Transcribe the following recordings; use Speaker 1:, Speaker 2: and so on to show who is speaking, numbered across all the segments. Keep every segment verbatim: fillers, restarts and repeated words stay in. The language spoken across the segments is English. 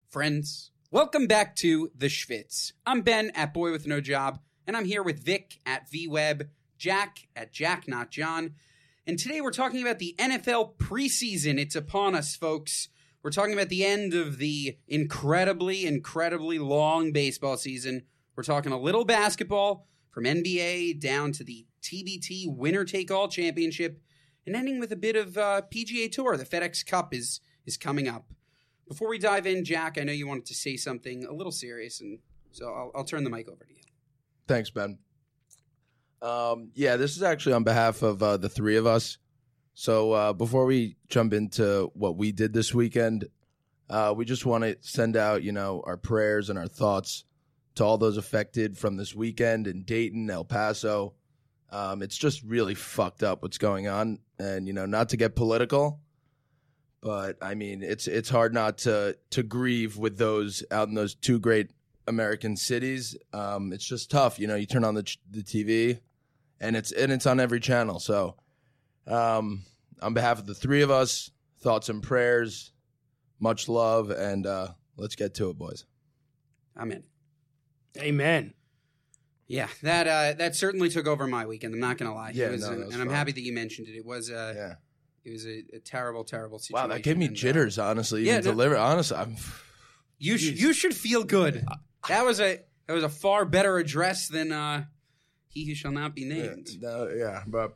Speaker 1: Friends, welcome back to The Schwitz. I'm Ben at Boy With No Job, and I'm here with Vic at VWeb, Jack at Jack Not John, and today we're talking about the N F L preseason. It's upon us, folks. We're talking about the end of the incredibly, incredibly long baseball season. We're talking a little basketball, from N B A down to the T B T Winner-Take-All Championship, and ending with a bit of uh, P G A Tour. The FedEx Cup is is coming up. Before we dive in, Jack, I know you wanted to say something a little serious, and so I'll, I'll turn the mic over to you.
Speaker 2: Thanks, Ben. Um, yeah, this is actually on behalf of uh, the three of us. So uh, before we jump into what we did this weekend, uh, we just want to send out, you know, our prayers and our thoughts to all those affected from this weekend in Dayton, El Paso. Um, it's just really fucked up what's going on, and you know, not to get political. But, I mean, it's it's hard not to to grieve with those out in those two great American cities. Um, it's just tough. You know, you turn on the the T V, and it's and it's on every channel. So, um, on behalf of the three of us, thoughts and prayers, much love, and uh, let's get to it, boys.
Speaker 1: I'm in.
Speaker 3: Amen.
Speaker 1: Yeah, that uh, that certainly took over my weekend. I'm not going to lie.
Speaker 2: Yeah,
Speaker 1: it was,
Speaker 2: no,
Speaker 1: uh,
Speaker 2: that was
Speaker 1: and I'm
Speaker 2: fun.
Speaker 1: happy that you mentioned it. It was uh,
Speaker 2: Yeah.
Speaker 1: It was a, a terrible, terrible situation.
Speaker 2: Wow, that gave me
Speaker 1: and, uh,
Speaker 2: jitters, honestly.
Speaker 1: yeah,
Speaker 2: Even
Speaker 1: no-
Speaker 2: deliver. Honestly, I'm.
Speaker 1: You sh- you should feel good. That was a that was a far better address than uh, he who shall not be named.
Speaker 2: No, yeah, but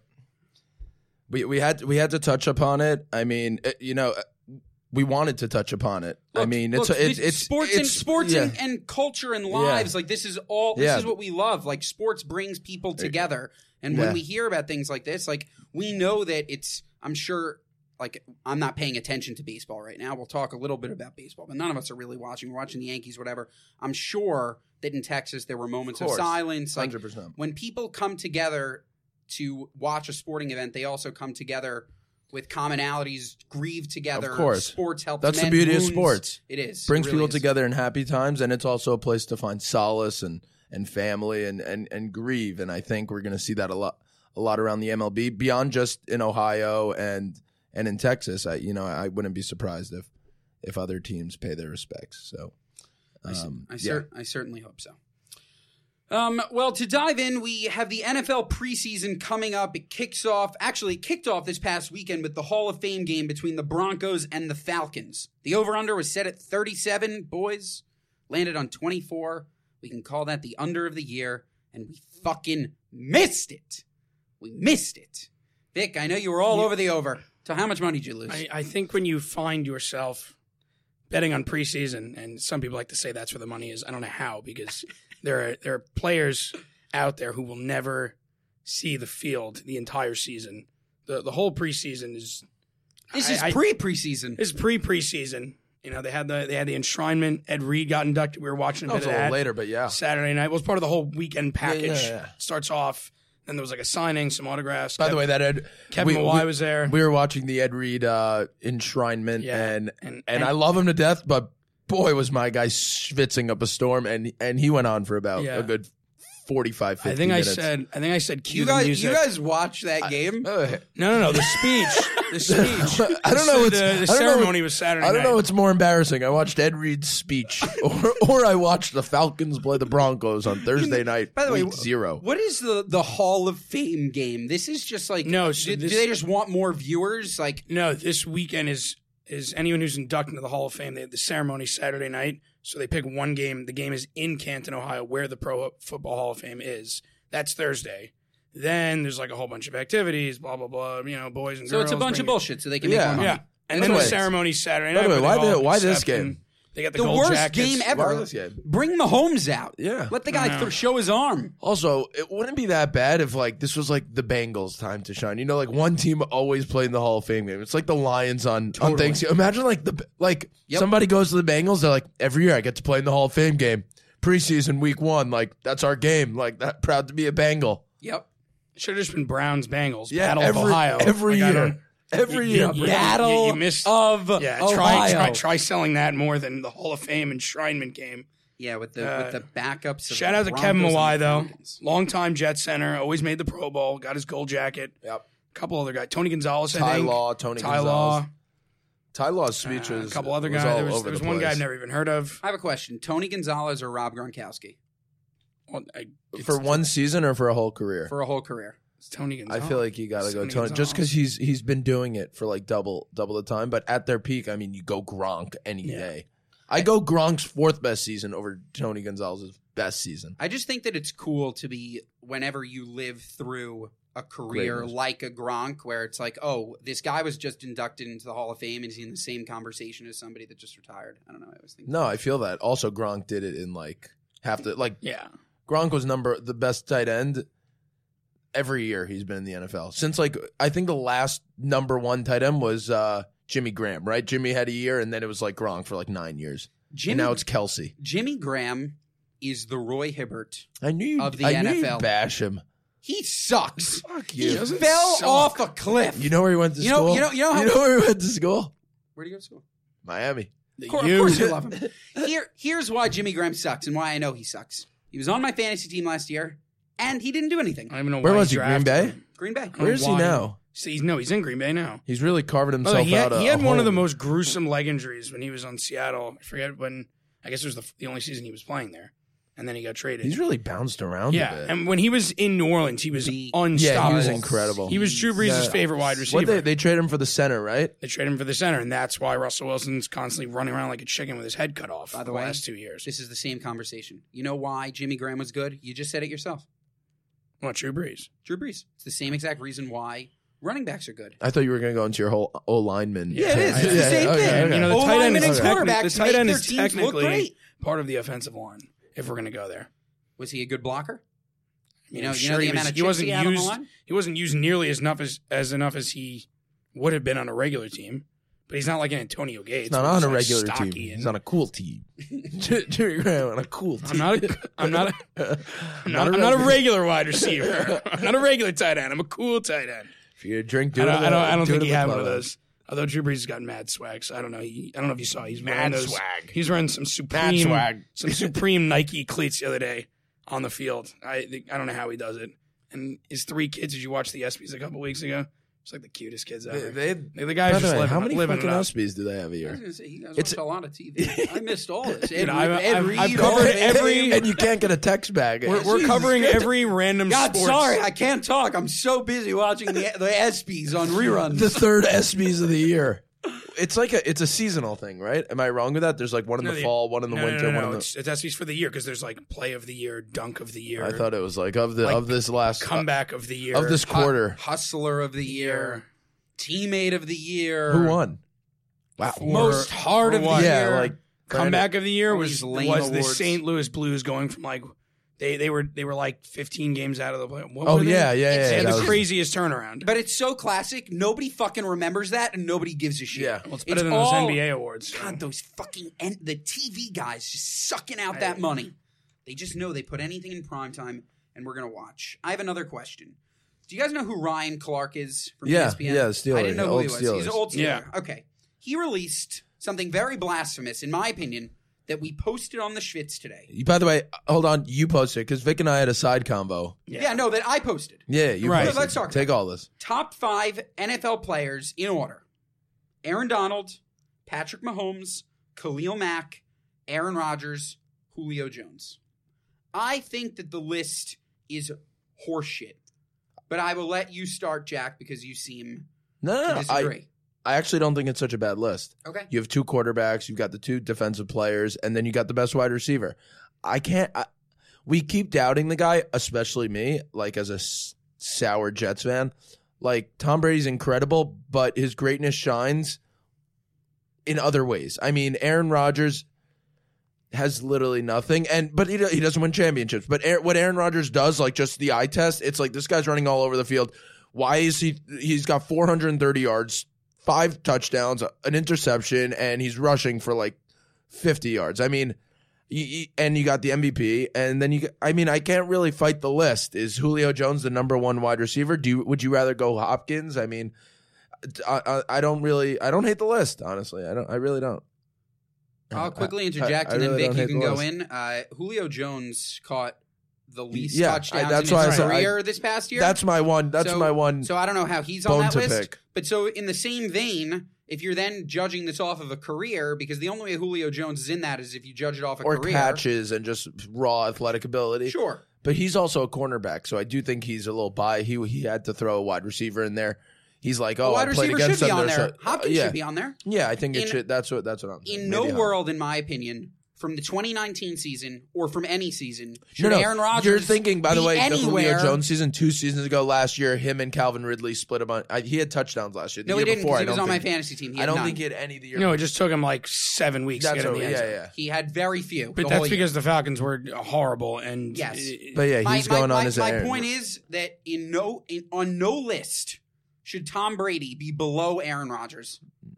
Speaker 2: we we had we had to touch upon it. I mean, it, you know, we wanted to touch upon it. I
Speaker 1: Look,
Speaker 2: mean, it's
Speaker 1: look,
Speaker 2: it's,
Speaker 1: this-
Speaker 2: it's
Speaker 1: sports
Speaker 2: it's,
Speaker 1: and sports
Speaker 2: yeah.
Speaker 1: and, and culture and lives. Like this is all. This
Speaker 2: Yeah.
Speaker 1: is what we love. Like sports brings people together. And when
Speaker 2: Yeah.
Speaker 1: we hear about things like this, like we know that it's. I'm sure. Like, I'm not paying attention to baseball right now. We'll talk a little bit about baseball, but none of us are really watching. We're watching the Yankees, whatever. I'm sure that in Texas there were moments of,
Speaker 2: Of course.
Speaker 1: silence. Like,
Speaker 2: one hundred percent.
Speaker 1: when people come together to watch a sporting event, they also come together with commonalities, grieve together.
Speaker 2: Of course.
Speaker 1: Sports helps
Speaker 2: That's the
Speaker 1: mend
Speaker 2: beauty of
Speaker 1: wounds.
Speaker 2: sports.
Speaker 1: It is.
Speaker 2: Brings
Speaker 1: It really
Speaker 2: people
Speaker 1: is.
Speaker 2: together in happy times, and it's also a place to find solace and, and family and, and, and grieve. And I think we're going to see that a lot a lot around the M L B, beyond just in Ohio and and in Texas. I you know I wouldn't be surprised if if other teams pay their respects. So
Speaker 1: I, cer-
Speaker 2: um,
Speaker 1: I,
Speaker 2: yeah.
Speaker 1: cer- I certainly hope so. Um, well, to dive in, we have the N F L preseason coming up. It kicks off, actually it kicked off this past weekend with the Hall of Fame game between the Broncos and the Falcons. The over-under was set at thirty-seven, boys. Landed on twenty-four. We can call that the under of the year, and we fucking missed it. We missed it. Vic, I know you were all over the over. So how much money did you lose?
Speaker 3: I, I think when you find yourself betting on preseason, and some people like to say that's where the money is, I don't know how, because there are there are players out there who will never see the field the entire season. The the whole preseason is
Speaker 1: this
Speaker 3: I-
Speaker 1: is
Speaker 3: I-
Speaker 1: pre-preseason.
Speaker 3: This is pre preseason. You know, they had the they had the enshrinement. Ed Reed got inducted. We were watching a
Speaker 2: That
Speaker 3: bit
Speaker 2: was a
Speaker 3: of
Speaker 2: little
Speaker 3: that
Speaker 2: later, but yeah.
Speaker 3: Saturday night. It was part of the whole weekend package.
Speaker 2: yeah, yeah.
Speaker 3: Starts off, then there was like a signing, some autographs.
Speaker 2: By the way, that Ed
Speaker 3: Kevin
Speaker 2: we,
Speaker 3: Mawai
Speaker 2: we-
Speaker 3: was there.
Speaker 2: We were watching the Ed Reed uh, enshrinement,
Speaker 3: Yeah,
Speaker 2: and,
Speaker 3: and-
Speaker 2: and
Speaker 3: and-
Speaker 2: I love him to death. But boy, was my guy schwitzing up a storm, and and he went on for about
Speaker 3: Yeah.
Speaker 2: a good forty-five, fifty
Speaker 3: I think
Speaker 2: minutes.
Speaker 3: I said. I think I said. Cue
Speaker 1: You
Speaker 3: the
Speaker 1: guys,
Speaker 3: music.
Speaker 1: you guys watched that game?
Speaker 2: Uh,
Speaker 3: No, no, no. The speech. The speech.
Speaker 2: I don't know what's-
Speaker 3: The,
Speaker 2: I
Speaker 3: the
Speaker 2: don't know
Speaker 3: ceremony
Speaker 2: what-
Speaker 3: was Saturday
Speaker 2: I don't
Speaker 3: night.
Speaker 2: know what's more embarrassing. I watched Ed Reed's speech, or or I watched the Falcons play the Broncos on Thursday night.
Speaker 1: By the way,
Speaker 2: week zero.
Speaker 1: What is the the Hall of Fame game? This is just like
Speaker 3: No, so
Speaker 1: do,
Speaker 3: this-
Speaker 1: do they just want more viewers? Like
Speaker 3: No, this weekend is is anyone who's inducted into the Hall of Fame. They have the ceremony Saturday night, so they pick one game. The game is in Canton, Ohio, where the Pro Football Hall of Fame is. That's Thursday. Then there's like a whole bunch of activities, blah blah blah. You know, boys and
Speaker 1: so,
Speaker 3: girls.
Speaker 1: it's a bunch of
Speaker 3: bring-
Speaker 1: bullshit, so they can
Speaker 2: Yeah.
Speaker 1: make more money.
Speaker 3: Yeah, and
Speaker 2: By
Speaker 3: then
Speaker 2: the
Speaker 3: the
Speaker 2: way-
Speaker 3: ceremony Saturday
Speaker 2: by
Speaker 3: night.
Speaker 2: the way,
Speaker 3: where
Speaker 2: why
Speaker 3: they
Speaker 2: the-
Speaker 3: all
Speaker 2: why this
Speaker 3: accept and
Speaker 2: game?
Speaker 3: They got the,
Speaker 1: The
Speaker 3: gold
Speaker 1: worst
Speaker 3: jackets.
Speaker 1: game ever.
Speaker 2: Why this game?
Speaker 1: Bring Mahomes out.
Speaker 2: Yeah.
Speaker 1: Let the guy
Speaker 3: I know.
Speaker 1: th- show his arm.
Speaker 2: Also, it wouldn't be that bad if like this was like the Bengals' time to shine. You know, like one team always played in the Hall of Fame game. It's like the Lions on,
Speaker 1: Totally.
Speaker 2: on Thanksgiving. Imagine like the like
Speaker 1: Yep.
Speaker 2: somebody goes to the Bengals. They're like, every year I get to play in the Hall of Fame game. Preseason week one, like that's our game. Like that, proud to be a Bengal.
Speaker 1: Yep.
Speaker 3: Should have just been Browns Bengals.
Speaker 2: Yeah,
Speaker 3: Battle
Speaker 2: every
Speaker 3: of Ohio.
Speaker 2: every
Speaker 3: Like, I
Speaker 2: year,
Speaker 3: don't-
Speaker 2: every
Speaker 3: you-
Speaker 2: year.
Speaker 3: you-
Speaker 2: bro.
Speaker 3: you-
Speaker 1: Battle
Speaker 3: you missed-
Speaker 1: of
Speaker 3: Yeah,
Speaker 1: Ohio.
Speaker 3: try, try try selling that more than the Hall of Fame enshrinement game.
Speaker 1: Yeah, with the
Speaker 3: Uh,
Speaker 1: with the backups. Of
Speaker 3: Shout
Speaker 1: the
Speaker 3: out to Kevin
Speaker 1: Broncos and
Speaker 3: Mawai
Speaker 1: the
Speaker 3: though,
Speaker 1: Falcons.
Speaker 3: longtime Jet center, always made the Pro Bowl, got his gold jacket.
Speaker 2: Yep.
Speaker 3: A couple other guys, Tony Gonzalez, I
Speaker 2: Ty
Speaker 3: think.
Speaker 2: Law, Tony
Speaker 3: Ty
Speaker 2: Gonzalez.
Speaker 3: Law.
Speaker 2: Ty Law's speech
Speaker 3: Uh,
Speaker 2: was
Speaker 3: a couple other
Speaker 2: was
Speaker 3: guys.
Speaker 2: all
Speaker 3: There was,
Speaker 2: over
Speaker 3: there was
Speaker 2: the
Speaker 3: one guy
Speaker 2: place.
Speaker 3: I've never even heard of.
Speaker 1: I have a question: Tony Gonzalez or Rob Gronkowski
Speaker 3: Well, I, it's-
Speaker 2: For one season or for a whole career?
Speaker 1: for a whole career?
Speaker 3: it's Tony
Speaker 2: I
Speaker 3: Gonzalez.
Speaker 2: feel like you got to
Speaker 3: It's
Speaker 2: go
Speaker 3: Tony
Speaker 2: Tony, just because
Speaker 3: Gonzalez.
Speaker 2: he's he's been doing it for like double double the time. But at their peak, I mean, you go Gronk any
Speaker 3: Yeah.
Speaker 2: day. I go Gronk's fourth best season over Tony Gonzalez's best season.
Speaker 1: I just think that it's cool to be whenever you live through a career
Speaker 2: Greatness.
Speaker 1: like a Gronk, where it's like, oh, this guy was just inducted into the Hall of Fame and he's in the same conversation as somebody that just retired. I don't know. I always think.
Speaker 2: No, I feel that. Also, Gronk did it in like half the like.
Speaker 3: Yeah.
Speaker 2: Gronk was number the best tight end every year he's been in the N F L since like I think the last number one tight end was uh, Jimmy Graham, right? Jimmy had a year, and then it was like Gronk for like nine years.
Speaker 1: Jimmy,
Speaker 2: and now it's Kelsey.
Speaker 1: Jimmy Graham is the Roy Hibbert.
Speaker 2: I knew you,
Speaker 1: Of the
Speaker 2: I
Speaker 1: N F L.
Speaker 2: Knew you'd bash him.
Speaker 1: He sucks.
Speaker 2: Fuck
Speaker 1: He
Speaker 2: you.
Speaker 3: doesn't
Speaker 1: fell
Speaker 3: suck.
Speaker 1: off a cliff.
Speaker 2: You know where he went to
Speaker 1: You know-
Speaker 2: school?
Speaker 1: you know- you know how-
Speaker 2: you know where he went to school?
Speaker 1: Where do you go to school?
Speaker 2: Miami.
Speaker 1: Of course, of course you love him. Here, here's why Jimmy Graham sucks and why I know he sucks. He was on my fantasy team last year, and he didn't do anything.
Speaker 3: I don't even know
Speaker 2: Where
Speaker 3: why
Speaker 2: was
Speaker 3: he
Speaker 2: he? Green
Speaker 3: drafted
Speaker 2: Bay?
Speaker 3: him.
Speaker 1: Green Bay.
Speaker 3: I don't know
Speaker 2: Where is he
Speaker 3: why.
Speaker 2: now?
Speaker 3: See, he's, no, he's in Green Bay now.
Speaker 2: He's really carving
Speaker 3: By the
Speaker 2: himself
Speaker 3: way, he had,
Speaker 2: out. a-
Speaker 3: he had
Speaker 2: a
Speaker 3: one of the
Speaker 2: home.
Speaker 3: most gruesome leg injuries when he was on Seattle. I forget when. I guess it was the, the only season he was playing there, and then he got traded.
Speaker 2: He's really bounced around
Speaker 3: yeah,
Speaker 2: a bit.
Speaker 3: and when he was in New Orleans, he was
Speaker 1: The-
Speaker 3: unstoppable.
Speaker 2: Yeah, he was incredible.
Speaker 3: He was Drew Brees'
Speaker 2: Yeah.
Speaker 3: favorite wide receiver.
Speaker 2: What they they trade him for the center, right?
Speaker 3: They trade him for the center, and that's why Russell Wilson's constantly running around like a chicken with his head cut off.
Speaker 1: By the
Speaker 3: the
Speaker 1: way,
Speaker 3: last two years.
Speaker 1: This is the same conversation. You know why Jimmy Graham was good? You just said it yourself.
Speaker 3: What, Drew Brees?
Speaker 1: Drew Brees. It's the same exact reason why running backs are good.
Speaker 2: I thought you were going to go into your whole O lineman.
Speaker 3: Yeah, it is.
Speaker 2: thing.
Speaker 3: It's the
Speaker 1: same
Speaker 2: okay,
Speaker 1: thing.
Speaker 2: okay.
Speaker 3: And, you know, the
Speaker 1: O
Speaker 3: tight end
Speaker 1: linemen
Speaker 3: is,
Speaker 1: and
Speaker 3: techni-
Speaker 1: quarterbacks
Speaker 3: the tight
Speaker 1: make
Speaker 3: end
Speaker 1: their
Speaker 3: is
Speaker 1: teams look
Speaker 3: technically
Speaker 1: great.
Speaker 3: part of the offensive line, if we're going to go there.
Speaker 1: Was he a good blocker?
Speaker 3: I mean,
Speaker 1: You know,
Speaker 3: I'm
Speaker 1: you
Speaker 3: sure
Speaker 1: know the
Speaker 3: he,
Speaker 1: amount
Speaker 3: was,
Speaker 1: of
Speaker 3: he
Speaker 1: chips
Speaker 3: wasn't
Speaker 1: he had on the
Speaker 3: used.
Speaker 1: line?
Speaker 3: He wasn't used nearly as enough as, as enough as he would have been on a regular team. But he's not like an Antonio Gates.
Speaker 2: He's not
Speaker 3: where
Speaker 2: on a
Speaker 3: like
Speaker 2: regular
Speaker 3: stocky
Speaker 2: team.
Speaker 3: and-
Speaker 2: He's on a cool team. Jerry Graham on a cool team.
Speaker 3: I'm not. A, I'm not. A, I'm not, I'm
Speaker 2: a
Speaker 3: not a
Speaker 2: regular-
Speaker 3: regular wide receiver. I'm not a regular tight end. I'm a cool tight end.
Speaker 2: If you're a drink, do
Speaker 3: I
Speaker 2: it.
Speaker 3: don't.
Speaker 2: at
Speaker 3: I don't,
Speaker 2: the-
Speaker 3: I don't
Speaker 2: do it
Speaker 3: think
Speaker 2: at
Speaker 3: he
Speaker 2: the
Speaker 3: had one of
Speaker 2: club.
Speaker 3: those. Although Drew Brees has got mad swag, so I don't know. He, I don't know if you saw. He's wearing
Speaker 2: Mad
Speaker 3: those.
Speaker 2: swag.
Speaker 3: He's wearing some
Speaker 2: Mad
Speaker 3: supreme
Speaker 2: swag.
Speaker 3: some supreme Nike cleats the other day on the field. I think- I don't know how he does it. And his three kids. Did you watch the ESPYs a couple weeks ago? It's like the cutest kids ever.
Speaker 2: They, they,
Speaker 3: the
Speaker 2: by
Speaker 3: guys
Speaker 2: the
Speaker 3: just
Speaker 2: way,
Speaker 3: living,
Speaker 2: how many
Speaker 3: living
Speaker 2: fucking
Speaker 3: it up.
Speaker 2: ESPYs do they have a
Speaker 1: I was
Speaker 2: year?
Speaker 1: going to say, you guys
Speaker 2: It's-
Speaker 1: watch a lot of T V. I missed all this.
Speaker 3: Dude,
Speaker 1: Ed,
Speaker 3: I've-
Speaker 1: Ed
Speaker 3: I've-
Speaker 1: Reed,
Speaker 3: I've
Speaker 1: all
Speaker 3: covered
Speaker 1: of it.
Speaker 3: every-
Speaker 2: and you can't get a text back.
Speaker 3: We're, we're
Speaker 2: Jesus.
Speaker 3: covering every random
Speaker 1: God,
Speaker 3: sports.
Speaker 1: sorry, I can't talk. I'm so busy watching the the ESPYs on reruns.
Speaker 2: the third ESPYs of the year. It's like a it's a seasonal thing, right? Am I wrong with that? There's like one in
Speaker 3: No,
Speaker 2: the
Speaker 3: the-
Speaker 2: fall, one in the
Speaker 3: no,
Speaker 2: winter,
Speaker 3: no, no,
Speaker 2: one
Speaker 3: no.
Speaker 2: in the.
Speaker 3: It's, it's S B's for the year because there's like play of the year, dunk of the year,
Speaker 2: I thought it was like of the
Speaker 3: Like,
Speaker 2: of this last
Speaker 3: comeback of the year,
Speaker 2: of this quarter.
Speaker 1: Hustler of the year, teammate of the year.
Speaker 2: Who won? Wow.
Speaker 3: For-
Speaker 1: Most hard
Speaker 3: for
Speaker 1: of the
Speaker 3: what?
Speaker 1: year.
Speaker 2: Yeah, like
Speaker 3: comeback of the year
Speaker 1: All
Speaker 3: was
Speaker 1: these lame
Speaker 3: was the
Speaker 1: awards.
Speaker 3: Saint Louis Blues going from like they they were they were like fifteen games out of the play. What
Speaker 2: Oh
Speaker 3: were they?
Speaker 2: yeah, yeah, yeah.
Speaker 3: They had
Speaker 2: that
Speaker 3: the
Speaker 2: was-
Speaker 3: craziest turnaround.
Speaker 1: But it's so classic. Nobody fucking remembers that, and nobody gives a shit.
Speaker 2: Yeah.
Speaker 3: Well, it's better than those N B A awards. so.
Speaker 1: God, those fucking N- the T V guys just sucking out that money. They just know they put anything in primetime, and we're gonna watch. I have another question. Do you guys know who Ryan Clark is from
Speaker 2: Yeah,
Speaker 1: E S P N?
Speaker 2: yeah, Steelers,
Speaker 1: I didn't know who
Speaker 2: old
Speaker 1: he was.
Speaker 2: Steelers.
Speaker 1: He's an old Steeler.
Speaker 3: Yeah.
Speaker 1: Okay. He released something very blasphemous, in my opinion, that we posted on the Schwitz today.
Speaker 2: By the way, hold on. You posted because Vic and I had a side convo.
Speaker 1: Yeah, no, that I posted.
Speaker 2: Yeah, you
Speaker 3: Right.
Speaker 2: posted.
Speaker 1: Let's talk
Speaker 2: Take all this.
Speaker 1: Top five N F L players in order: Aaron Donald, Patrick Mahomes, Khalil Mack, Aaron Rodgers, Julio Jones. I think that the list is horseshit, but I will let you start, Jack, because you seem
Speaker 2: No,
Speaker 1: to
Speaker 2: no, no. I,
Speaker 1: disagree.
Speaker 2: I actually don't think it's such a bad list.
Speaker 1: Okay.
Speaker 2: You have two quarterbacks, you've got the two defensive players, and then you got the best wide receiver. I can't. I, we keep doubting the guy, especially me, like as a s- sour Jets fan. Like Tom Brady's incredible, but his greatness shines in other ways. I mean, Aaron Rodgers has literally nothing, and but he he doesn't win championships. But Aaron, what Aaron Rodgers does, like just the eye test, it's like this guy's running all over the field. Why is he? He's got four hundred thirty yards, five touchdowns, an interception, and he's rushing for like fifty yards. I mean, you, you- and you got the M V P, and then you. I mean, I can't really fight the list. Is Julio Jones the number one wide receiver? Do you, would you rather go Hopkins? I mean, I, I, I don't really. I don't hate the list, honestly. I don't. I really don't.
Speaker 1: I'll quickly
Speaker 2: I-
Speaker 1: interject,
Speaker 2: I
Speaker 1: and then
Speaker 2: really
Speaker 1: Vic,
Speaker 2: don't
Speaker 1: you
Speaker 2: hate
Speaker 1: can
Speaker 2: the
Speaker 1: go
Speaker 2: list.
Speaker 1: in. Uh, Julio Jones caught the least
Speaker 2: Yeah, I-
Speaker 1: touchdowns
Speaker 2: that's
Speaker 1: in
Speaker 2: why
Speaker 1: his
Speaker 2: I said I-
Speaker 1: career this past year.
Speaker 2: That's my one. That's
Speaker 1: So-
Speaker 2: my one.
Speaker 1: So I don't know how he's on
Speaker 2: bone
Speaker 1: that
Speaker 2: to
Speaker 1: list.
Speaker 2: pick.
Speaker 1: But so in the same vein, if you're then judging this off of a career, because the only way Julio Jones is in that is if you judge it off a
Speaker 2: or
Speaker 1: career.
Speaker 2: catches and just raw athletic ability.
Speaker 1: Sure.
Speaker 2: But he's also a cornerback, so I do think he's a little bi. He he had to throw a wide receiver in there. He's like, oh,
Speaker 1: a wide
Speaker 2: I played
Speaker 1: receiver
Speaker 2: against
Speaker 1: should be
Speaker 2: them.
Speaker 1: on
Speaker 2: They're
Speaker 1: there.
Speaker 2: so-
Speaker 1: Hopkins
Speaker 2: uh, yeah.
Speaker 1: should be on there.
Speaker 2: Yeah, I think it
Speaker 1: In-
Speaker 2: should. That's what that's what I'm saying.
Speaker 1: In
Speaker 2: Maybe
Speaker 1: no
Speaker 2: I'm-
Speaker 1: world, in my opinion, from the twenty nineteen season or from any season, should
Speaker 2: No, no.
Speaker 1: Aaron Rodgers
Speaker 2: You're thinking, by the
Speaker 1: be
Speaker 2: way, the
Speaker 1: anywhere.
Speaker 2: Julio Jones season two seasons ago last year, him and Calvin Ridley split a bunch. I, he had touchdowns last year. The
Speaker 1: No,
Speaker 2: year
Speaker 1: he didn't
Speaker 2: before,
Speaker 1: because he
Speaker 2: I
Speaker 1: was
Speaker 2: don't
Speaker 1: on my
Speaker 2: think,
Speaker 1: fantasy team. He
Speaker 2: I
Speaker 1: had
Speaker 2: don't
Speaker 1: none.
Speaker 2: think he had any the year.
Speaker 3: No, it just took him like seven weeks
Speaker 2: That's
Speaker 3: to get in
Speaker 2: what,
Speaker 3: the end
Speaker 2: yeah,
Speaker 3: zone.
Speaker 2: yeah.
Speaker 1: He had very few.
Speaker 3: But
Speaker 1: the
Speaker 3: that's
Speaker 1: whole year.
Speaker 3: because the Falcons were horrible. And
Speaker 1: Yes.
Speaker 3: uh,
Speaker 2: But yeah,
Speaker 1: my,
Speaker 2: he's
Speaker 1: my-
Speaker 2: going
Speaker 1: my,
Speaker 2: on his
Speaker 1: my
Speaker 2: Aaron.
Speaker 1: point is that in no in, on no list should Tom Brady be below Aaron Rodgers.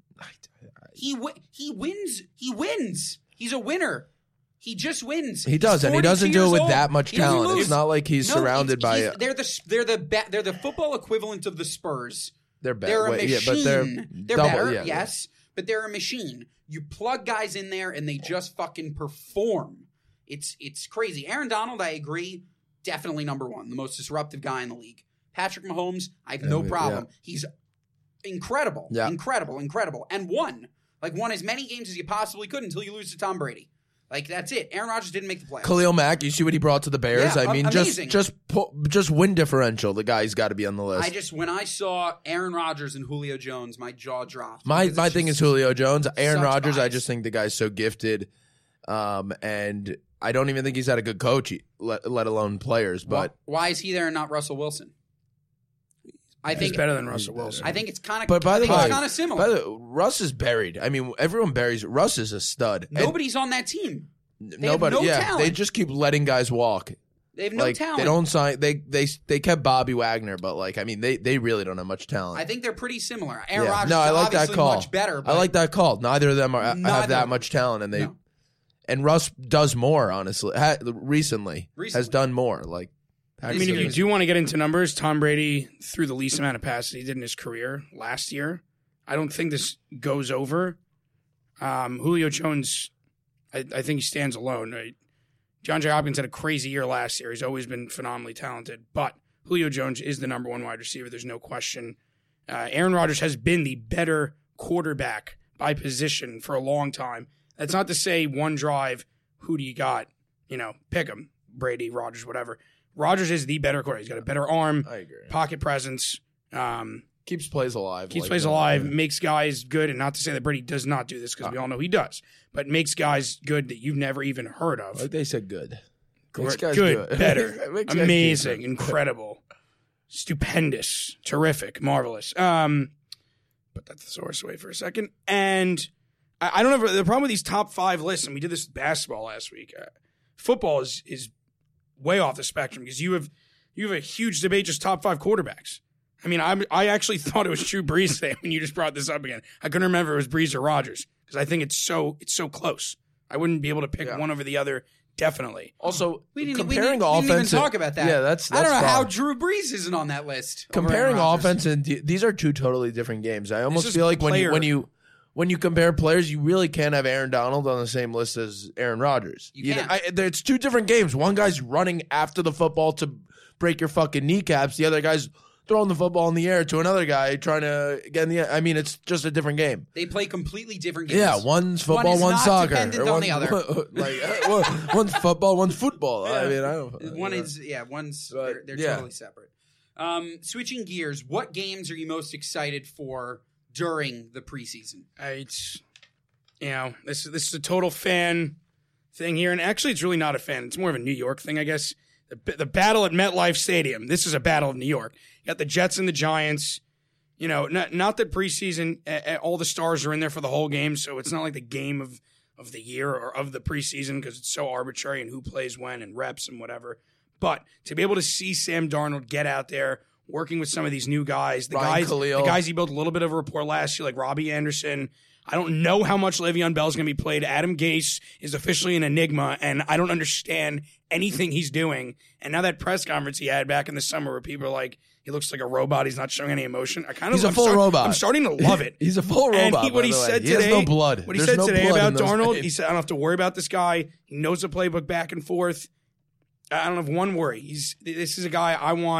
Speaker 1: He wi- he wins. He wins. He's a winner. He just wins.
Speaker 2: He does,
Speaker 1: He's
Speaker 2: and he doesn't
Speaker 1: forty-two
Speaker 2: do it
Speaker 1: years
Speaker 2: with
Speaker 1: old.
Speaker 2: that much
Speaker 1: He doesn't
Speaker 2: talent.
Speaker 1: lose.
Speaker 2: It's not like he's
Speaker 1: No,
Speaker 2: surrounded
Speaker 1: it's-
Speaker 2: by.
Speaker 1: he's-
Speaker 2: A,
Speaker 1: they're the they're the ba- they're the football equivalent of the Spurs.
Speaker 2: they're better.
Speaker 1: They're a
Speaker 2: Wait,
Speaker 1: machine.
Speaker 2: yeah, but they're,
Speaker 1: They're
Speaker 2: double,
Speaker 1: better,
Speaker 2: yeah,
Speaker 1: yes, but they're a machine. You plug guys in there and they just fucking perform. It's it's crazy. Aaron Donald, I agree, definitely number one, the most disruptive guy in the league. Patrick Mahomes, I have no
Speaker 2: Yeah,
Speaker 1: problem.
Speaker 2: yeah.
Speaker 1: He's incredible,
Speaker 2: Yeah.
Speaker 1: incredible, incredible, and won like won as many games as you possibly could until you lose to Tom Brady. Like that's it. Aaron Rodgers didn't make the playoffs.
Speaker 2: Khalil Mack, you see what he brought to the Bears?
Speaker 1: Yeah,
Speaker 2: I mean,
Speaker 1: amazing.
Speaker 2: just just pu- just win differential. The guy's got to be on the list.
Speaker 1: I just when I saw Aaron Rodgers and Julio Jones, my jaw dropped.
Speaker 2: my
Speaker 1: because
Speaker 2: my
Speaker 1: it's
Speaker 2: thing
Speaker 1: just-
Speaker 2: is Julio Jones, Aaron
Speaker 1: such
Speaker 2: Rodgers. I
Speaker 1: bias.
Speaker 2: just think the guy's so gifted, um, and I don't even think he's had a good coach, let, let alone players. But
Speaker 1: why, why is he there and not Russell Wilson? I
Speaker 3: he's
Speaker 1: think
Speaker 3: better than Russell Wilson.
Speaker 1: I think it's kind of.
Speaker 2: But by the way,
Speaker 1: kind of similar.
Speaker 2: by the, Russ is buried. I mean, everyone buries. Russ is a stud. And
Speaker 1: Nobody's on that team.
Speaker 2: nobody.
Speaker 1: no
Speaker 2: yeah,
Speaker 1: talent.
Speaker 2: they just keep letting guys walk.
Speaker 1: They have no
Speaker 2: like
Speaker 1: talent.
Speaker 2: they don't sign. They they they kept Bobby Wagner, but like I mean, they they really don't have much talent.
Speaker 1: I think they're pretty similar. Aaron
Speaker 2: Yeah.
Speaker 1: Rodgers
Speaker 2: No, I
Speaker 1: is
Speaker 2: like that
Speaker 1: obviously
Speaker 2: call.
Speaker 1: much better.
Speaker 2: I
Speaker 1: But
Speaker 2: like that call. Neither of them are have
Speaker 1: Neither.
Speaker 2: that much talent, and they
Speaker 1: No.
Speaker 2: and Russ does more. Honestly, ha, recently,
Speaker 1: Recently.
Speaker 2: has done more. Like
Speaker 3: I mean, if you do want to get into numbers, Tom Brady threw the least amount of passes he did in his career last year. I don't think this goes over. Um, Julio Jones, I, I think he stands alone. Right? John J. Hopkins had a crazy year last year. He's always been phenomenally talented, but Julio Jones is the number one wide receiver. There's no question. Uh, Aaron Rodgers has been the better quarterback by position for a long time. That's not to say one drive, who do you got? You know, pick him. Brady, Rodgers, whatever. Rodgers is the better quarterback. He's got a better arm,
Speaker 2: I agree.
Speaker 3: pocket presence, um,
Speaker 2: Keeps plays alive.
Speaker 3: keeps
Speaker 2: like,
Speaker 3: plays
Speaker 2: uh,
Speaker 3: alive, makes guys good. And not to say that Brady does not do this because we all know he does, but makes guys good that you've never even heard of.
Speaker 2: Like they said, good.
Speaker 3: Good,
Speaker 2: Makes guys
Speaker 3: good,
Speaker 2: good.
Speaker 3: better,
Speaker 2: Makes guys
Speaker 3: amazing,
Speaker 2: good.
Speaker 3: incredible, stupendous, terrific, marvelous. Um, put that thesaurus away for a second. And I, I don't know. The problem with these top five lists, and we did this with basketball last week. Uh, football is is way off the spectrum because you have you have a huge debate just top five quarterbacks. I mean, I I actually thought it was Drew Brees today when you just brought this up again. I couldn't remember if it was Brees or Rodgers because I think it's so it's so close. I wouldn't be able to pick
Speaker 2: Yeah.
Speaker 3: one over the other. Definitely.
Speaker 2: Also,
Speaker 1: we didn't, we
Speaker 2: comparing
Speaker 1: didn't, we didn't even
Speaker 2: offense, and-
Speaker 1: talk about that.
Speaker 2: Yeah, that's,
Speaker 1: I
Speaker 2: that's
Speaker 1: don't know how
Speaker 2: fine.
Speaker 1: Drew Brees isn't on that list. over
Speaker 2: Comparing
Speaker 1: Aaron Rodgers.
Speaker 2: offense and de- these are two totally different games. I almost
Speaker 3: is
Speaker 2: feel like when you
Speaker 3: player-
Speaker 2: when you when you compare players, you really can't have Aaron Donald on the same list as Aaron Rodgers.
Speaker 1: You
Speaker 2: know,
Speaker 1: can't.
Speaker 2: I, there- it's two different games. One guy's running after the football to break your fucking kneecaps. The other guy's throwing the football in the air to another guy trying to get in the air. I mean, it's just a different game.
Speaker 1: They play completely different games.
Speaker 2: Yeah, one's football,
Speaker 1: is
Speaker 2: one's
Speaker 1: not
Speaker 2: soccer.
Speaker 1: dependent
Speaker 2: or
Speaker 1: on
Speaker 2: one-
Speaker 1: the other.
Speaker 2: like uh, one- one's football, one's football. I mean, I don't.
Speaker 1: One is yeah, one's
Speaker 2: But,
Speaker 1: they're, they're
Speaker 2: yeah.
Speaker 1: totally separate. Um, switching gears, what games are you most excited for during the preseason?
Speaker 3: Uh, It's you know this this is a total fan thing here, and actually it's really not a fan. It's more of a New York thing, I guess. The, the battle at MetLife Stadium. This is a battle of New York. You got the Jets and the Giants. You know, not not that preseason uh, uh, all the stars are in there for the whole game, so it's not like the game of of the year or of the preseason because it's so arbitrary and who plays when and reps and whatever. But to be able to see Sam Darnold get out there working with some of these new guys, the
Speaker 2: Ryan
Speaker 3: guys,
Speaker 2: Khalil.
Speaker 3: the guys he built a little bit of a rapport last year, like Robbie Anderson. I don't know how much Le'Veon Bell is going to be played. Adam Gase is officially an enigma, and I don't understand anything he's doing. And now that press conference he had back in the summer where people are like, he looks like a robot. He's not showing any emotion. I kind of
Speaker 2: He's a
Speaker 3: I'm
Speaker 2: full
Speaker 3: start-
Speaker 2: robot.
Speaker 3: I'm starting to love it.
Speaker 2: He's a full
Speaker 3: And
Speaker 2: robot.
Speaker 3: he, what
Speaker 2: by
Speaker 3: he
Speaker 2: the way.
Speaker 3: said
Speaker 2: he
Speaker 3: today,
Speaker 2: has no blood.
Speaker 3: What he
Speaker 2: There's
Speaker 3: said
Speaker 2: no
Speaker 3: today
Speaker 2: blood
Speaker 3: about
Speaker 2: in those
Speaker 3: Darnold,
Speaker 2: veins.
Speaker 3: he said, I don't have to worry about this guy. He knows the playbook back and forth. I don't have one worry. He's this is a guy I want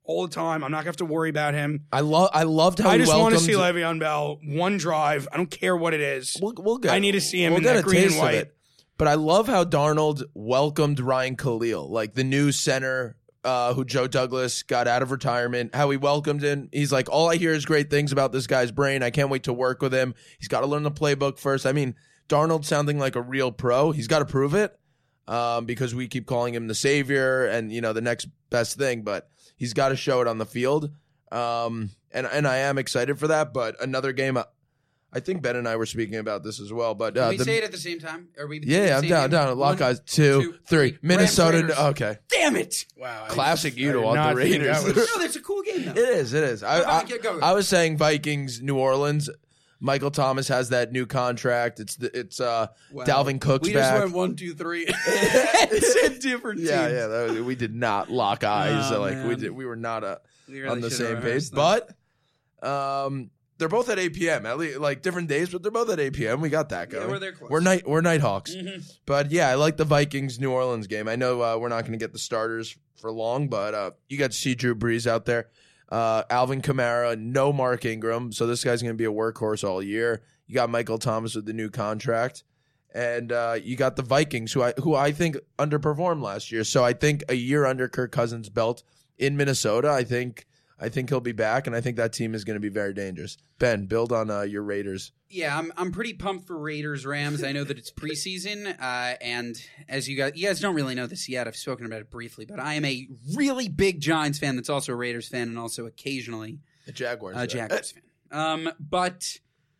Speaker 3: all the time. I'm not going to have to worry about him.
Speaker 2: I love. I loved how
Speaker 3: I
Speaker 2: he
Speaker 3: just want to
Speaker 2: welcomed-
Speaker 3: see Le'Veon Bell one drive. I don't care what it is.
Speaker 2: We'll, we'll get,
Speaker 3: I need to see him
Speaker 2: we'll
Speaker 3: in
Speaker 2: get
Speaker 3: that
Speaker 2: a
Speaker 3: green and
Speaker 2: taste of
Speaker 3: white.
Speaker 2: it. But I love how Darnold welcomed Ryan Khalil, like the new center uh, who Joe Douglas got out of retirement. How he welcomed him. He's like, all I hear is great things about this guy's brain. I can't wait to work with him. He's got to learn the playbook first. I mean, Darnold sounding like a real pro. He's got to prove it um, because we keep calling him the savior and, you know, the next best thing. But he's got to show it on the field. Um, and, and I am excited for that. But another game, I, I think Ben and I were speaking about this as well. But uh,
Speaker 1: Can we
Speaker 2: the,
Speaker 1: say it at the same time? Are we?
Speaker 2: yeah, I'm down, down. Lock eyes. Two,
Speaker 1: two,
Speaker 2: three.
Speaker 1: three.
Speaker 2: Minnesota.
Speaker 1: Rams, Raiders.
Speaker 2: Okay.
Speaker 1: Damn it!
Speaker 3: Wow. I-
Speaker 2: Classic you
Speaker 3: I
Speaker 2: to
Speaker 3: did
Speaker 2: want the
Speaker 3: not think
Speaker 2: Raiders.
Speaker 3: that was-
Speaker 1: No, that's a cool game though.
Speaker 2: It is. It is. I,
Speaker 1: Go, go,
Speaker 2: I,
Speaker 1: go, go.
Speaker 2: I was saying Vikings, New Orleans. Michael Thomas has that new contract. It's the, it's uh
Speaker 1: Wow.
Speaker 2: Dalvin Cook's
Speaker 1: we
Speaker 2: back.
Speaker 1: just went one, two, three. it's a different
Speaker 2: yeah,
Speaker 1: teams.
Speaker 2: yeah. That was, we did not lock eyes.
Speaker 1: Oh,
Speaker 2: so, like we
Speaker 1: man.
Speaker 2: did, we were not uh,
Speaker 1: We really
Speaker 2: on the
Speaker 1: should've
Speaker 2: same page.
Speaker 1: rehearsed that.
Speaker 2: But um, they're both at eight p.m. At least like different days, but they're both at eight p.m. We got that
Speaker 1: Yeah,
Speaker 2: going.
Speaker 1: we're there close.
Speaker 2: We're night. We're Nighthawks.
Speaker 1: Mhm.
Speaker 2: But yeah, I like the Vikings New Orleans game. I know uh, we're not going to get the starters for long, but uh, you got to see Drew Brees out there. Uh, Alvin Kamara, no Mark Ingram, so this guy's going to be a workhorse all year. You got Michael Thomas with the new contract, and uh, you got the Vikings, who I who I think underperformed last year. So I think a year under Kirk Cousins' belt in Minnesota, I think I think he'll be back, and I think that team is going to be very dangerous. Ben, build on uh, your Raiders.
Speaker 1: Yeah, I'm I'm pretty pumped for Raiders Rams. I know that it's preseason, uh, and as you guys you guys don't really know this yet. I've spoken about it briefly, but I am a really big Giants fan that's also a Raiders fan and also occasionally
Speaker 2: The Jaguars.
Speaker 1: a Jaguars fan. Um, but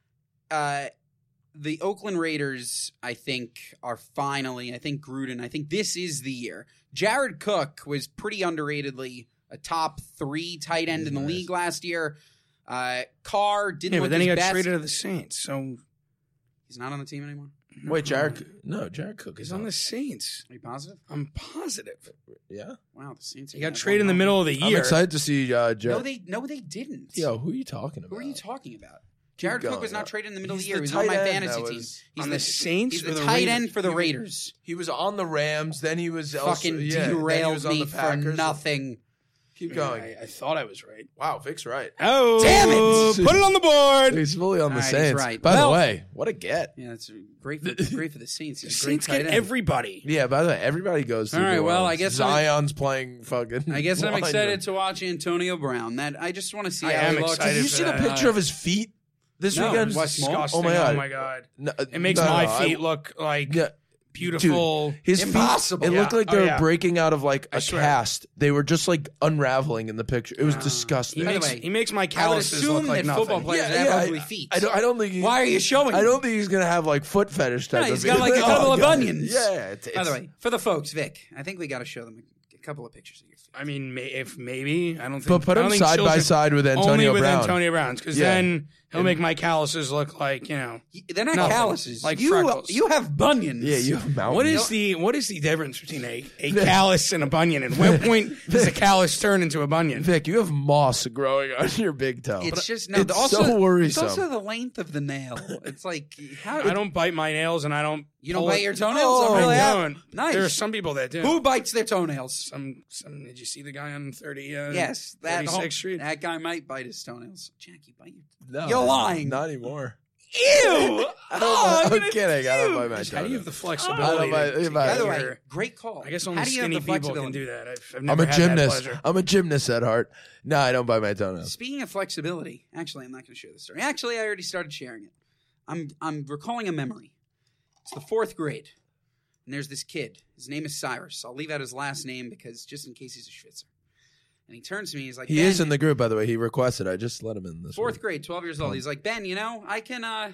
Speaker 1: uh, the Oakland Raiders, I think, are finally. I think Gruden. I think this is the year. Jared Cook was pretty underratedly a top three tight end
Speaker 2: He's
Speaker 1: in the
Speaker 2: nice.
Speaker 1: league last year. Uh, Carr didn't
Speaker 3: Yeah,
Speaker 1: look
Speaker 3: but then
Speaker 1: his
Speaker 3: he got
Speaker 1: best.
Speaker 3: traded to the Saints. So
Speaker 1: He's not on the team anymore.
Speaker 2: Wait, Jared? No, Jared Cook
Speaker 3: He's
Speaker 2: is
Speaker 3: on the Saints.
Speaker 1: Are you positive?
Speaker 3: I'm positive.
Speaker 2: Yeah,
Speaker 1: Wow, the Saints.
Speaker 3: He got traded in the middle of the
Speaker 2: I'm
Speaker 3: year.
Speaker 2: excited to see uh,
Speaker 1: No,
Speaker 2: Jared.
Speaker 1: they no, they didn't.
Speaker 2: Yo, who are you talking about?
Speaker 1: Who are you talking about? Jared
Speaker 2: going,
Speaker 1: Cook was not
Speaker 2: uh,
Speaker 1: traded in the middle of
Speaker 2: he's
Speaker 1: the year.
Speaker 2: the
Speaker 1: He was on my
Speaker 2: tight end
Speaker 1: fantasy
Speaker 2: that
Speaker 1: team.
Speaker 2: was
Speaker 1: He's
Speaker 3: on the Saints
Speaker 1: He's
Speaker 3: or
Speaker 1: the
Speaker 3: the
Speaker 1: tight
Speaker 3: Raiders?
Speaker 1: end for the
Speaker 2: He was-
Speaker 1: Raiders.
Speaker 2: He was on the Rams. Then he was also,
Speaker 1: Fucking
Speaker 2: yeah, then he
Speaker 1: derailed
Speaker 2: was on
Speaker 1: me
Speaker 2: the
Speaker 1: for
Speaker 2: Packers.
Speaker 1: nothing.
Speaker 2: Keep
Speaker 3: Yeah,
Speaker 2: going.
Speaker 3: I, I thought I was right.
Speaker 2: Wow, Vic's right.
Speaker 3: Oh,
Speaker 1: Damn it!
Speaker 3: Put it on the board.
Speaker 2: He's fully on the
Speaker 1: All right, he's
Speaker 2: Saints.
Speaker 1: right.
Speaker 2: By
Speaker 1: Well-
Speaker 2: the way, what a get.
Speaker 1: Yeah, it's great for great for the Saints.
Speaker 3: The
Speaker 1: He's a great
Speaker 3: Saints
Speaker 1: tight
Speaker 3: get
Speaker 1: end.
Speaker 3: everybody.
Speaker 2: Yeah, by the way, everybody goes to
Speaker 1: All right,
Speaker 2: New
Speaker 1: well,
Speaker 2: Orleans.
Speaker 1: I guess I'm-
Speaker 2: Zion's playing fucking.
Speaker 1: I guess I'm
Speaker 2: lineman.
Speaker 1: excited to watch Antonio Brown. That I just want to see
Speaker 3: I
Speaker 1: how
Speaker 3: am
Speaker 1: he looks.
Speaker 3: excited
Speaker 2: Did you
Speaker 3: for
Speaker 2: see the
Speaker 3: that.
Speaker 2: picture of his feet this
Speaker 1: No,
Speaker 2: weekend?
Speaker 1: Why small?
Speaker 3: Disgusting.
Speaker 2: Oh my god!
Speaker 3: Oh my god.
Speaker 2: No,
Speaker 3: It makes
Speaker 2: no,
Speaker 3: my
Speaker 2: no, I-
Speaker 3: feet look like
Speaker 2: yeah,
Speaker 3: beautiful.
Speaker 2: his
Speaker 1: Impossible.
Speaker 2: feet. It
Speaker 3: Yeah.
Speaker 2: looked like they
Speaker 3: Oh,
Speaker 2: were
Speaker 3: yeah.
Speaker 2: breaking out of like
Speaker 3: I
Speaker 2: a
Speaker 3: swear.
Speaker 2: cast. They were just like unraveling in the picture. It was
Speaker 1: Ah.
Speaker 2: disgusting.
Speaker 3: he
Speaker 1: By the
Speaker 3: makes
Speaker 1: way,
Speaker 3: he makes my
Speaker 1: I would
Speaker 3: calluses
Speaker 1: assume
Speaker 3: look like
Speaker 1: that
Speaker 3: nothing.
Speaker 1: football players
Speaker 2: Yeah,
Speaker 1: have
Speaker 2: yeah,
Speaker 1: ugly
Speaker 2: I-
Speaker 1: feet.
Speaker 2: I don't. I don't think. He,
Speaker 1: Why are you showing?
Speaker 2: I don't think he's gonna have like foot fetish type.
Speaker 1: No,
Speaker 2: of
Speaker 1: he's got
Speaker 2: feet.
Speaker 1: like a couple
Speaker 2: Oh,
Speaker 1: of
Speaker 2: God.
Speaker 1: onions.
Speaker 2: Yeah. It's,
Speaker 1: By the
Speaker 2: it's-
Speaker 1: way, for the folks, Vic, I think we got to show them a, a couple of pictures of your feet.
Speaker 3: I mean, may, if maybe I don't think.
Speaker 2: But put
Speaker 3: I
Speaker 2: him
Speaker 3: don't think
Speaker 2: side by
Speaker 3: children-
Speaker 2: side with
Speaker 3: only
Speaker 2: Antonio
Speaker 3: with
Speaker 2: Brown.
Speaker 3: Antonio Brown's, because
Speaker 2: Yeah.
Speaker 3: then he'll
Speaker 2: And-
Speaker 3: make my calluses look like you know.
Speaker 1: They're not
Speaker 3: Nothing.
Speaker 1: calluses.
Speaker 3: Like
Speaker 1: you,
Speaker 3: freckles.
Speaker 1: you have bunions.
Speaker 2: Yeah, you have mountains.
Speaker 3: What is the what is the difference between a, a callus and a bunion? And what point does a callus turn into a bunion?
Speaker 2: Vic, you have moss growing on your big toe.
Speaker 1: It's just no.
Speaker 2: it's
Speaker 1: also,
Speaker 2: so worrisome.
Speaker 1: It's also the length of the nail. It's like how
Speaker 3: I don't bite my nails, and I don't.
Speaker 1: you don't
Speaker 3: pull
Speaker 1: bite
Speaker 3: it-
Speaker 1: your toenails.
Speaker 2: Oh,
Speaker 1: I'm really
Speaker 3: I
Speaker 1: happy.
Speaker 3: don't.
Speaker 1: Nice.
Speaker 3: There are some people that do.
Speaker 1: Who bites their toenails?
Speaker 3: Some, some. Did you see the guy on thirty? Uh,
Speaker 1: Yes, that whole-
Speaker 3: thirty-sixth Street.
Speaker 1: That guy might bite his toenails. Jack, you bite your.
Speaker 2: No,
Speaker 1: You're lying.
Speaker 2: Not anymore.
Speaker 1: Ew!
Speaker 2: I don't,
Speaker 1: Oh,
Speaker 2: I'm,
Speaker 1: I'm gonna
Speaker 2: kidding. I don't
Speaker 1: puke.
Speaker 2: bite my
Speaker 3: How do you have the
Speaker 2: toenails.
Speaker 3: flexibility?
Speaker 2: I don't
Speaker 3: to-
Speaker 2: bite-
Speaker 3: to
Speaker 2: by
Speaker 1: By
Speaker 3: get
Speaker 1: the way,
Speaker 3: your-
Speaker 1: great call.
Speaker 3: I guess only
Speaker 1: How do you have
Speaker 3: skinny
Speaker 1: the
Speaker 3: people can
Speaker 1: flexibility?
Speaker 3: do that. I've, I've
Speaker 2: I'm
Speaker 3: never
Speaker 2: a
Speaker 3: had
Speaker 2: gymnast.
Speaker 3: That pleasure.
Speaker 2: I'm a gymnast at heart. No, I don't bite my toenails.
Speaker 1: Speaking of flexibility, actually, I'm not going to share this story. Actually, I already started sharing it. I'm I'm recalling a memory. It's the fourth grade, and there's this kid. His name is Cyrus. I'll leave out his last name because just in case he's a Schwitzer. And he turns to me. He's like,
Speaker 2: He
Speaker 1: Ben,
Speaker 2: is in the group, by the way. He requested. I just let him in this
Speaker 1: fourth
Speaker 2: week.
Speaker 1: grade, twelve years old. He's like, Ben, you know, I can uh,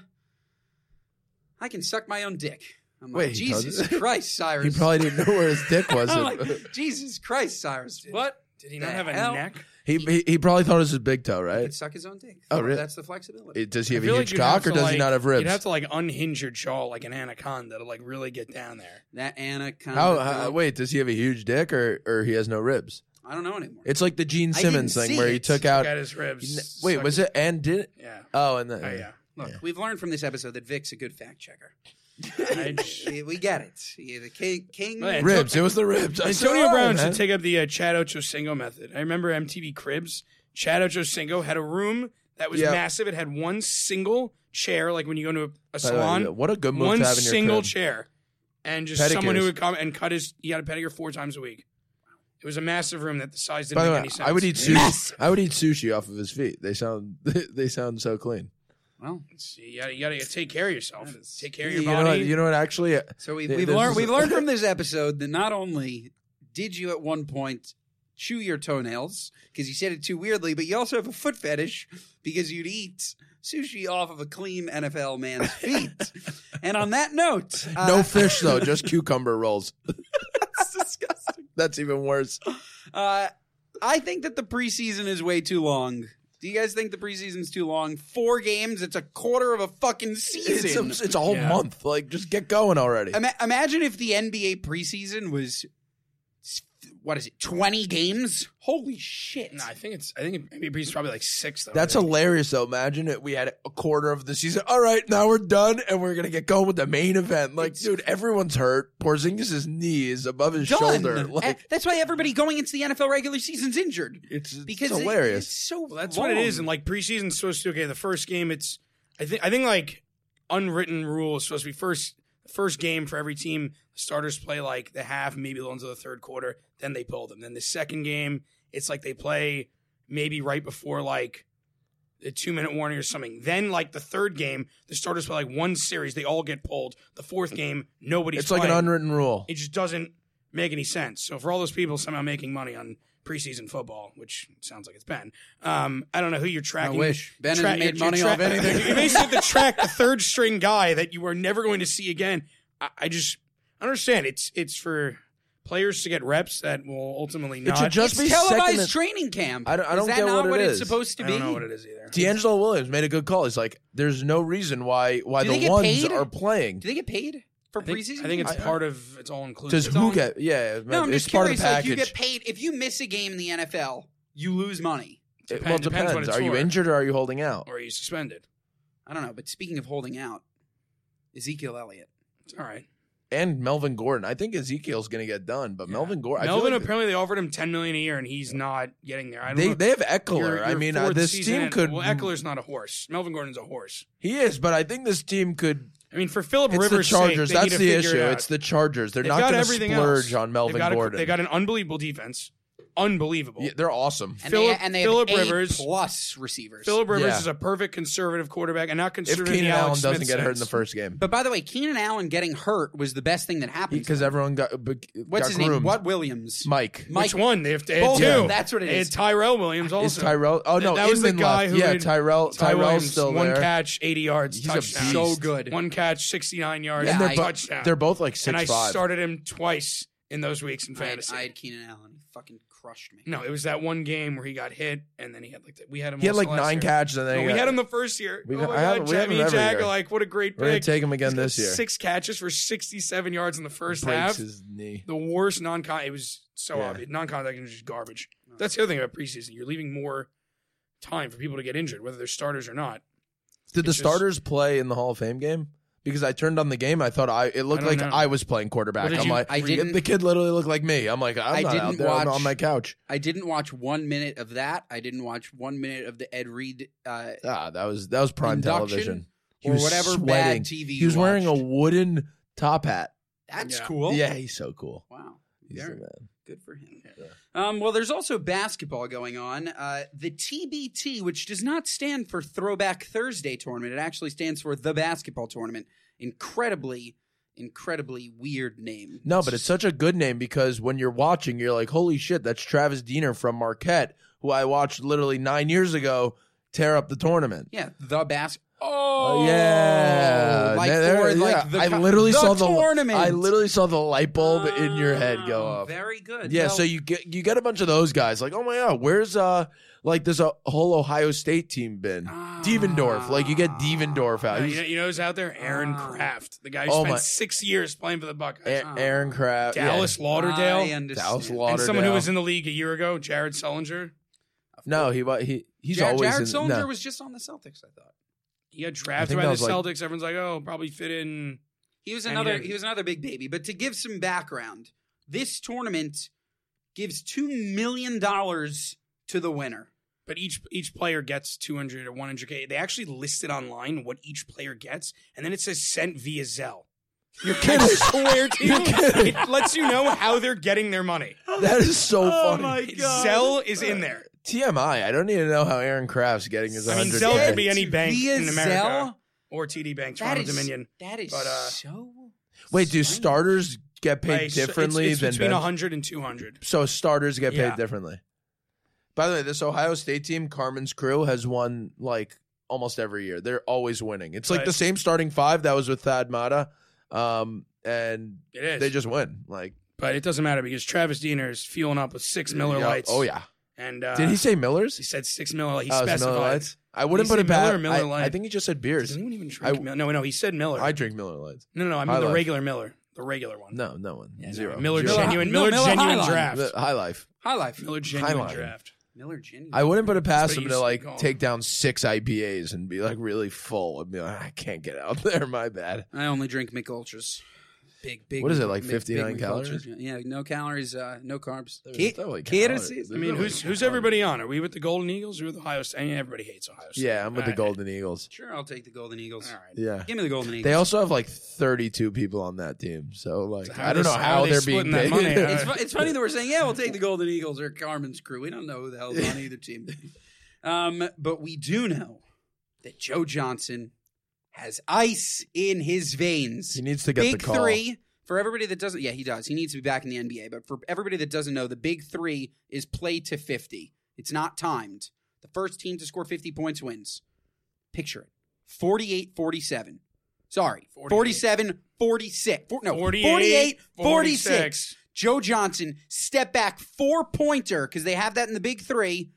Speaker 1: I can suck my own dick. I'm like,
Speaker 2: Wait, he does
Speaker 1: Jesus
Speaker 2: it?
Speaker 1: Christ, Cyrus.
Speaker 2: He probably didn't know where his dick was.
Speaker 1: I'm like, Jesus Christ, Cyrus. What?
Speaker 3: Did he not
Speaker 1: The
Speaker 3: have a
Speaker 1: hell?
Speaker 3: neck?
Speaker 2: he, he he probably thought it was his big toe,
Speaker 1: He
Speaker 2: right?
Speaker 1: could suck his own dick.
Speaker 2: Oh, really?
Speaker 1: That's the flexibility.
Speaker 2: It- does he have
Speaker 3: I
Speaker 2: a
Speaker 3: feel
Speaker 2: huge
Speaker 3: like you'd have
Speaker 2: cock, or
Speaker 3: to,
Speaker 2: does he
Speaker 3: like-
Speaker 2: not have ribs?
Speaker 3: You'd have to like unhinge your jaw like an anaconda to like really get down there.
Speaker 1: that anaconda.
Speaker 2: How, how? Wait, does he have a huge dick, or or he has no ribs?
Speaker 1: I don't know anymore.
Speaker 2: It's like the Gene
Speaker 1: I
Speaker 2: Simmons
Speaker 1: didn't
Speaker 2: thing
Speaker 1: see
Speaker 2: where he
Speaker 1: it.
Speaker 2: took out.
Speaker 3: Got his ribs.
Speaker 2: Wait, was
Speaker 3: sucked-
Speaker 2: it and did?
Speaker 3: Yeah.
Speaker 2: Oh, and then
Speaker 3: Oh yeah.
Speaker 1: Look,
Speaker 2: Yeah.
Speaker 1: we've learned from this episode that Vic's a good fact checker.
Speaker 3: I just,
Speaker 1: we, we get it. Yeah, the king, king
Speaker 3: Well, and
Speaker 2: Ribs. It was the ribs. I said,
Speaker 3: Antonio
Speaker 2: all right,
Speaker 3: Brown
Speaker 2: man.
Speaker 3: should take up the uh, Chad Ochocinco method. I remember M T V Cribs. Chad Ochocinco had a room that was
Speaker 2: Yeah.
Speaker 3: massive. It had one single chair, like when you go to a, a
Speaker 2: By the way,
Speaker 3: salon.
Speaker 2: What a good move
Speaker 3: One
Speaker 2: to have in your
Speaker 3: single
Speaker 2: crib.
Speaker 3: chair, and just someone
Speaker 2: Pedicures.
Speaker 3: who would come and cut his. He had a pedicure four times a week. It was a massive room that the size didn't
Speaker 2: By the
Speaker 3: make
Speaker 2: way,
Speaker 3: any sense.
Speaker 2: I would eat sushi.
Speaker 1: Massive.
Speaker 2: I would eat sushi off of his feet. They sound they sound so clean.
Speaker 1: Well,
Speaker 3: See, you gotta, you gotta take care of yourself.
Speaker 1: Yes.
Speaker 3: Take care of
Speaker 2: You
Speaker 3: your
Speaker 2: know
Speaker 3: body.
Speaker 2: what? You know what? Actually,
Speaker 1: so we,
Speaker 2: Th-
Speaker 1: we've
Speaker 2: this
Speaker 1: learned
Speaker 2: is-
Speaker 1: we've learned from this episode that not only did you at one point chew your toenails because you said it too weirdly, but you also have a foot fetish because you'd eat sushi off of a clean N F L man's feet. And on that note, uh,
Speaker 2: no fish though, just cucumber rolls.
Speaker 1: that's disgusting.
Speaker 2: That's even worse.
Speaker 1: Uh, I think that the preseason is way too long. Do you guys think the preseason's too long? Four games, it's a quarter of a fucking
Speaker 2: It's
Speaker 1: season.
Speaker 2: a, it's a whole
Speaker 3: Yeah.
Speaker 2: month. Like, just get going already.
Speaker 1: Ima- imagine if the N B A preseason was, what is it, twenty games? Holy shit.
Speaker 3: No, I think it's. I think it, maybe it's probably like six though.
Speaker 2: That's
Speaker 3: I think.
Speaker 2: hilarious, though. Imagine it. We had a quarter of the season. All right, now we're done, and we're gonna get going with the main event. Like,
Speaker 1: It's-
Speaker 2: dude, everyone's hurt. Porzingis' knee is above his
Speaker 1: Done.
Speaker 2: shoulder.
Speaker 1: Eh,
Speaker 2: Like,
Speaker 1: That's why everybody going into the N F L regular season's injured.
Speaker 2: it's, it's
Speaker 1: Because it-
Speaker 2: hilarious.
Speaker 1: it's so
Speaker 3: Well, that's
Speaker 1: long.
Speaker 3: what it is. And like preseason's supposed to okay. The first game, it's. I think. I think like unwritten rule is supposed to be first. First game for every team, the starters play like the half, maybe the ones of the third quarter. Then they pull them. Then the second game, it's like they play maybe right before like a two minute warning or something. Then like the third game, the starters play like one series. They all get pulled. The fourth game, nobody's.
Speaker 2: It's like an
Speaker 3: playing.
Speaker 2: unwritten rule.
Speaker 3: It just doesn't make any sense. So for all those people somehow making money on preseason football, which sounds like it's Ben, um, I don't know who you're
Speaker 1: I
Speaker 3: tracking.
Speaker 1: wish. Ben
Speaker 3: Tra-
Speaker 1: hasn't made
Speaker 3: you're
Speaker 1: money
Speaker 3: tra-
Speaker 1: off anything.
Speaker 3: You basically have to track the third string guy that you are never going to see again. I, I just I understand it's it's for players to get reps that will ultimately not.
Speaker 2: should just
Speaker 1: It's
Speaker 2: be
Speaker 1: televised
Speaker 2: second and-
Speaker 1: training camp.
Speaker 2: I don't- I
Speaker 1: is
Speaker 2: don't
Speaker 1: that
Speaker 2: get
Speaker 1: not
Speaker 2: what it
Speaker 1: what it's
Speaker 2: is.
Speaker 1: supposed to
Speaker 3: I
Speaker 1: be?
Speaker 3: don't know what it is either.
Speaker 2: D'Angelo Williams made a good call. He's like, there's no reason why why
Speaker 1: Do they
Speaker 2: the
Speaker 1: get
Speaker 2: ones
Speaker 1: paid?
Speaker 2: are playing.
Speaker 1: Do they get paid for
Speaker 3: I think,
Speaker 1: preseason?
Speaker 3: I think it's
Speaker 1: games?
Speaker 3: part of it's all inclusive.
Speaker 2: Does
Speaker 3: It's
Speaker 2: who
Speaker 3: all-
Speaker 2: get? Yeah,
Speaker 1: No, I'm
Speaker 2: it's
Speaker 1: just
Speaker 2: part of
Speaker 1: curious.
Speaker 2: the
Speaker 1: Like,
Speaker 2: package.
Speaker 1: you get paid if you miss a game in the N F L, you lose money.
Speaker 2: It-
Speaker 3: Depend-
Speaker 2: well, it
Speaker 3: depends
Speaker 2: depends.
Speaker 3: what it's
Speaker 2: Are you
Speaker 3: for.
Speaker 2: injured or are you holding out?
Speaker 3: or are you suspended?
Speaker 1: I don't know, but speaking of holding out, Ezekiel Elliott.
Speaker 3: It's all right.
Speaker 2: And Melvin Gordon. I think Ezekiel's going to get done, but
Speaker 3: Yeah.
Speaker 2: Melvin Gordon.
Speaker 3: Melvin
Speaker 2: I feel like
Speaker 3: apparently they offered him ten million a year, and he's not getting there. I don't
Speaker 2: they
Speaker 3: know.
Speaker 2: they have Eckler.
Speaker 3: Your-
Speaker 2: I
Speaker 3: your
Speaker 2: mean, uh,
Speaker 3: fourth
Speaker 2: this
Speaker 3: season
Speaker 2: team
Speaker 3: in-
Speaker 2: could.
Speaker 3: Well, Eckler's not a horse. Melvin Gordon's a horse.
Speaker 2: He is, but I think this team could.
Speaker 3: I mean, for Philip
Speaker 2: It's
Speaker 3: Rivers'
Speaker 2: the Chargers.
Speaker 3: sake, they need
Speaker 2: That's
Speaker 3: to
Speaker 2: the
Speaker 3: figure
Speaker 2: issue.
Speaker 3: it out.
Speaker 2: It's the Chargers. They're
Speaker 3: They've
Speaker 2: not
Speaker 3: got
Speaker 2: going to
Speaker 3: everything
Speaker 2: splurge
Speaker 3: else.
Speaker 2: on Melvin
Speaker 3: They've got a-
Speaker 2: Gordon.
Speaker 3: they got an unbelievable defense. Unbelievable.
Speaker 2: Yeah, they're awesome.
Speaker 1: And
Speaker 3: Phillip-
Speaker 1: they, and they
Speaker 3: Phillip
Speaker 1: have eight
Speaker 3: Rivers-
Speaker 1: plus receivers.
Speaker 3: Philip Rivers
Speaker 2: Yeah.
Speaker 3: is a perfect conservative quarterback, and not
Speaker 2: If
Speaker 3: considering
Speaker 2: Keenan
Speaker 3: the
Speaker 2: Allen
Speaker 3: Alex
Speaker 2: doesn't
Speaker 3: Smith
Speaker 2: get hurt in
Speaker 3: sense.
Speaker 2: the first game,
Speaker 1: But by the way, Keenan Allen getting hurt was the best thing that happened.
Speaker 2: because everyone got got
Speaker 1: What's his
Speaker 2: groomed.
Speaker 1: name? What Williams?
Speaker 2: Mike.
Speaker 1: Mike.
Speaker 3: Which one? They have they had
Speaker 1: Both
Speaker 3: two.
Speaker 1: of them. That's what it
Speaker 3: They
Speaker 1: is.
Speaker 3: had Tyrell Williams also.
Speaker 2: Is Tyrell? Oh no,
Speaker 3: That was the
Speaker 2: Inman
Speaker 3: guy
Speaker 2: left.
Speaker 3: who
Speaker 2: Yeah,
Speaker 3: had-
Speaker 2: Tyrell.
Speaker 3: Ty
Speaker 2: Tyrell's
Speaker 3: Williams,
Speaker 2: still
Speaker 3: one
Speaker 2: there.
Speaker 3: catch, eighty yards,
Speaker 2: He's a
Speaker 3: touchdown.
Speaker 2: beast.
Speaker 1: So good.
Speaker 3: One catch, sixty-nine yards,
Speaker 1: Yeah,
Speaker 2: and they're,
Speaker 1: I-
Speaker 2: bo-
Speaker 3: touchdown.
Speaker 2: they're both like
Speaker 3: and I
Speaker 2: six five.
Speaker 3: started him twice in those weeks in
Speaker 1: I had,
Speaker 3: fantasy.
Speaker 1: I had Keenan Allen. He fucking crushed me.
Speaker 3: no, it was that one game where he got hit, and then he had like the, we had him.
Speaker 2: He had
Speaker 3: also
Speaker 2: like
Speaker 3: last
Speaker 2: nine
Speaker 3: year.
Speaker 2: catches, and then
Speaker 3: No,
Speaker 2: he
Speaker 3: we
Speaker 2: got-
Speaker 3: had him the first year.
Speaker 2: We
Speaker 3: oh
Speaker 2: got-
Speaker 3: my
Speaker 2: I have-
Speaker 3: god,
Speaker 2: we have
Speaker 3: Jimmy
Speaker 2: him
Speaker 3: and
Speaker 2: every
Speaker 3: Jack
Speaker 2: year.
Speaker 3: are like, what a great
Speaker 2: We're gonna
Speaker 3: pick.
Speaker 2: take him again
Speaker 3: He's got
Speaker 2: this year.
Speaker 3: Six catches for sixty-seven yards in the first
Speaker 2: breaks
Speaker 3: half.
Speaker 2: his knee.
Speaker 3: The worst non-con. It was so
Speaker 2: Yeah.
Speaker 3: obvious. Non-contact was just garbage. That's the other thing about preseason. You're leaving more time for people to get injured, whether they're starters or not.
Speaker 2: Did the
Speaker 3: It's just-
Speaker 2: starters play in the Hall of Fame game? Because I turned on the game, I thought I it looked
Speaker 3: I
Speaker 2: like
Speaker 3: don't know.
Speaker 2: I was playing quarterback.
Speaker 3: What did
Speaker 2: I'm
Speaker 3: you-
Speaker 2: like,
Speaker 1: I didn't-
Speaker 2: The kid literally looked like me. I'm like, I'm
Speaker 1: I
Speaker 2: not
Speaker 1: didn't
Speaker 2: out there. I'm
Speaker 1: watch-
Speaker 2: on my couch.
Speaker 1: I didn't watch one minute of that. I didn't watch one minute of the Ed Reed uh,
Speaker 2: Ah, that was that was prime
Speaker 1: Induction
Speaker 2: television. He
Speaker 1: or
Speaker 2: was
Speaker 1: whatever
Speaker 2: sweating.
Speaker 1: bad T V.
Speaker 2: He was
Speaker 1: you
Speaker 2: wearing a
Speaker 1: watched.
Speaker 2: wooden top hat.
Speaker 1: That's
Speaker 3: Yeah.
Speaker 1: cool.
Speaker 2: Yeah, he's so cool.
Speaker 1: Wow.
Speaker 2: He's
Speaker 1: Very
Speaker 2: the man.
Speaker 1: good for him.
Speaker 2: Yeah.
Speaker 1: Um, well, there's also basketball going on. Uh, the T B T, which does not stand for Throwback Thursday Tournament, it actually stands for the Basketball Tournament. Incredibly, incredibly weird name.
Speaker 2: No, but it's such a good name because when you're watching, you're like, holy shit, that's Travis Diener from Marquette, who I watched literally nine years ago tear up the tournament.
Speaker 1: Yeah, the bas.
Speaker 2: Oh
Speaker 1: Oh,
Speaker 2: yeah,
Speaker 1: like
Speaker 2: There-
Speaker 1: for like
Speaker 2: yeah.
Speaker 1: the
Speaker 2: I
Speaker 1: co-
Speaker 2: literally
Speaker 1: the
Speaker 2: saw the
Speaker 1: tournament.
Speaker 2: I literally saw the light bulb in your head go
Speaker 1: Oh,
Speaker 2: off.
Speaker 1: Very good.
Speaker 2: Yeah,
Speaker 1: Well,
Speaker 2: so you get you get a bunch of those guys like, oh my god, where's uh like there's a whole Ohio State team been?
Speaker 1: Ah.
Speaker 2: Devendorf, like you get Devendorf out.
Speaker 3: Uh,
Speaker 2: He's
Speaker 3: you, know, you know who's out there? Aaron
Speaker 1: Oh.
Speaker 3: Kraft, the guy who
Speaker 2: Oh,
Speaker 3: spent
Speaker 2: my-
Speaker 3: six years playing for the Buckeyes.
Speaker 2: A- Aaron Kraft, yeah.
Speaker 3: Dallas Lauderdale,
Speaker 1: I understand.
Speaker 2: Dallas
Speaker 3: and
Speaker 2: Lauderdale.
Speaker 3: someone who was in the league a year ago, Jared Sullinger.
Speaker 2: No, he wa- he he's
Speaker 1: Jar-
Speaker 2: always
Speaker 1: Jared
Speaker 2: in,
Speaker 1: Sullinger
Speaker 2: no.
Speaker 1: was just on the Celtics, I thought.
Speaker 3: He got
Speaker 2: I
Speaker 3: drafted
Speaker 2: think
Speaker 3: by
Speaker 2: that
Speaker 3: the
Speaker 2: was like-
Speaker 3: Celtics. Everyone's like, oh, probably fit in.
Speaker 1: He was
Speaker 3: And he
Speaker 1: another.
Speaker 3: didn't.
Speaker 1: He was another big baby. But to give some background, this tournament gives two million dollars to the winner.
Speaker 3: But each each player gets two hundred or one hundred K. They actually listed online what each player gets, and then it says sent via Zelle.
Speaker 2: You're kidding.
Speaker 3: I swear to you,
Speaker 2: You're kidding.
Speaker 3: it lets you know how they're getting their money.
Speaker 2: That is so
Speaker 1: Oh
Speaker 2: funny.
Speaker 1: my God.
Speaker 3: Zelle is in there.
Speaker 2: T M I. I don't even know how Aaron Kraft's getting his
Speaker 3: I mean,
Speaker 2: one hundred
Speaker 3: Zelle
Speaker 2: K.
Speaker 3: could be any bank
Speaker 1: Via
Speaker 3: in America
Speaker 1: Zelle?
Speaker 3: or T D Bank,
Speaker 1: That
Speaker 3: Toronto
Speaker 1: is
Speaker 3: Dominion.
Speaker 1: that is
Speaker 3: But, uh,
Speaker 1: so.
Speaker 2: Wait, do
Speaker 1: strange.
Speaker 2: starters get paid
Speaker 3: Like, so
Speaker 2: differently
Speaker 3: it's, it's
Speaker 2: than
Speaker 3: between
Speaker 2: bench?
Speaker 3: one hundred and two hundred.
Speaker 2: So starters get paid
Speaker 3: Yeah.
Speaker 2: differently. By the way, this Ohio State team, Carmen's crew, has won like almost every year. They're always winning. It's like
Speaker 3: Right.
Speaker 2: the same starting five that was with Thad Matta, um, and
Speaker 3: It is.
Speaker 2: they just win. Like,
Speaker 3: But it doesn't matter because Travis Diener is fueling up with six Miller
Speaker 2: yeah,
Speaker 3: Lights.
Speaker 2: Oh yeah.
Speaker 3: And uh,
Speaker 2: Did he say Millers?
Speaker 3: He said six Miller. He
Speaker 2: Oh, it's
Speaker 3: specified.
Speaker 2: Miller Lights. I wouldn't
Speaker 3: Did he
Speaker 2: put
Speaker 3: say
Speaker 2: it
Speaker 3: Miller
Speaker 2: back.
Speaker 3: or Miller
Speaker 2: I,
Speaker 3: Lite?
Speaker 2: I think he just said
Speaker 3: Does
Speaker 2: beers.
Speaker 3: anyone even drink
Speaker 2: I-
Speaker 3: Miller? No, no, he said Miller.
Speaker 2: I drink Miller Lights.
Speaker 3: no, no, no. I
Speaker 2: High
Speaker 3: mean the
Speaker 2: Life.
Speaker 3: regular Miller, the regular one.
Speaker 2: No, no one.
Speaker 3: Yeah, no,
Speaker 2: Zero.
Speaker 3: Miller
Speaker 2: Zero.
Speaker 3: genuine,
Speaker 1: No,
Speaker 3: Miller,
Speaker 1: Miller
Speaker 3: genuine
Speaker 1: Highline.
Speaker 3: draft.
Speaker 2: The- High Life.
Speaker 1: High life.
Speaker 3: Miller genuine
Speaker 2: Highline.
Speaker 3: draft.
Speaker 1: Miller Genuine.
Speaker 2: I wouldn't put it past
Speaker 3: what it
Speaker 2: him
Speaker 3: used
Speaker 2: to
Speaker 3: to be
Speaker 2: like
Speaker 3: called.
Speaker 2: take down six I P As and be like really full and be like, I can't get out there. My bad.
Speaker 1: I only drink Mick Ultras. Big, big.
Speaker 2: What is it, like
Speaker 1: big-
Speaker 2: fifty-nine
Speaker 1: big
Speaker 2: calories?
Speaker 1: Ultras. Yeah, no calories, uh, no carbs.
Speaker 2: There's
Speaker 1: Ki-
Speaker 2: definitely
Speaker 1: Kansas.
Speaker 2: calories.
Speaker 3: I mean,
Speaker 2: Really?
Speaker 3: who's who's everybody on? Are we with the Golden Eagles or with Ohio State? I mean, everybody hates Ohio State.
Speaker 2: Yeah, I'm with
Speaker 3: All
Speaker 2: the
Speaker 3: right.
Speaker 2: Golden Eagles.
Speaker 1: Sure, I'll take the Golden Eagles.
Speaker 3: All right.
Speaker 2: Yeah.
Speaker 1: Give me the Golden Eagles.
Speaker 2: They also have like thirty-two people on that team. So, like,
Speaker 3: So how
Speaker 2: I
Speaker 3: are
Speaker 2: don't
Speaker 3: they-
Speaker 2: know
Speaker 3: how
Speaker 2: how
Speaker 3: are they
Speaker 2: they're being
Speaker 3: splitting that
Speaker 2: paid.
Speaker 3: money?
Speaker 1: It's, fu- it's funny that we're saying, yeah, we'll take the Golden Eagles or Carmen's crew. We don't know who the hell's on either team. Um, but we do know that Joe Johnson has ice in his veins.
Speaker 2: He needs to get
Speaker 1: Big
Speaker 2: the call.
Speaker 1: three, for everybody that doesn't, yeah, he does. He needs to be back in the N B A. But for everybody that doesn't know, the big three is play to fifty. It's not timed. The first team to score fifty points wins. Picture it. forty-eight forty-seven. Sorry.
Speaker 3: forty-eight.
Speaker 1: forty-seven forty-six. For, no,
Speaker 3: forty-eight,
Speaker 1: forty-eight forty-six.
Speaker 3: forty-six.
Speaker 1: Joe Johnson, step back, four-pointer, because they have that in the big three.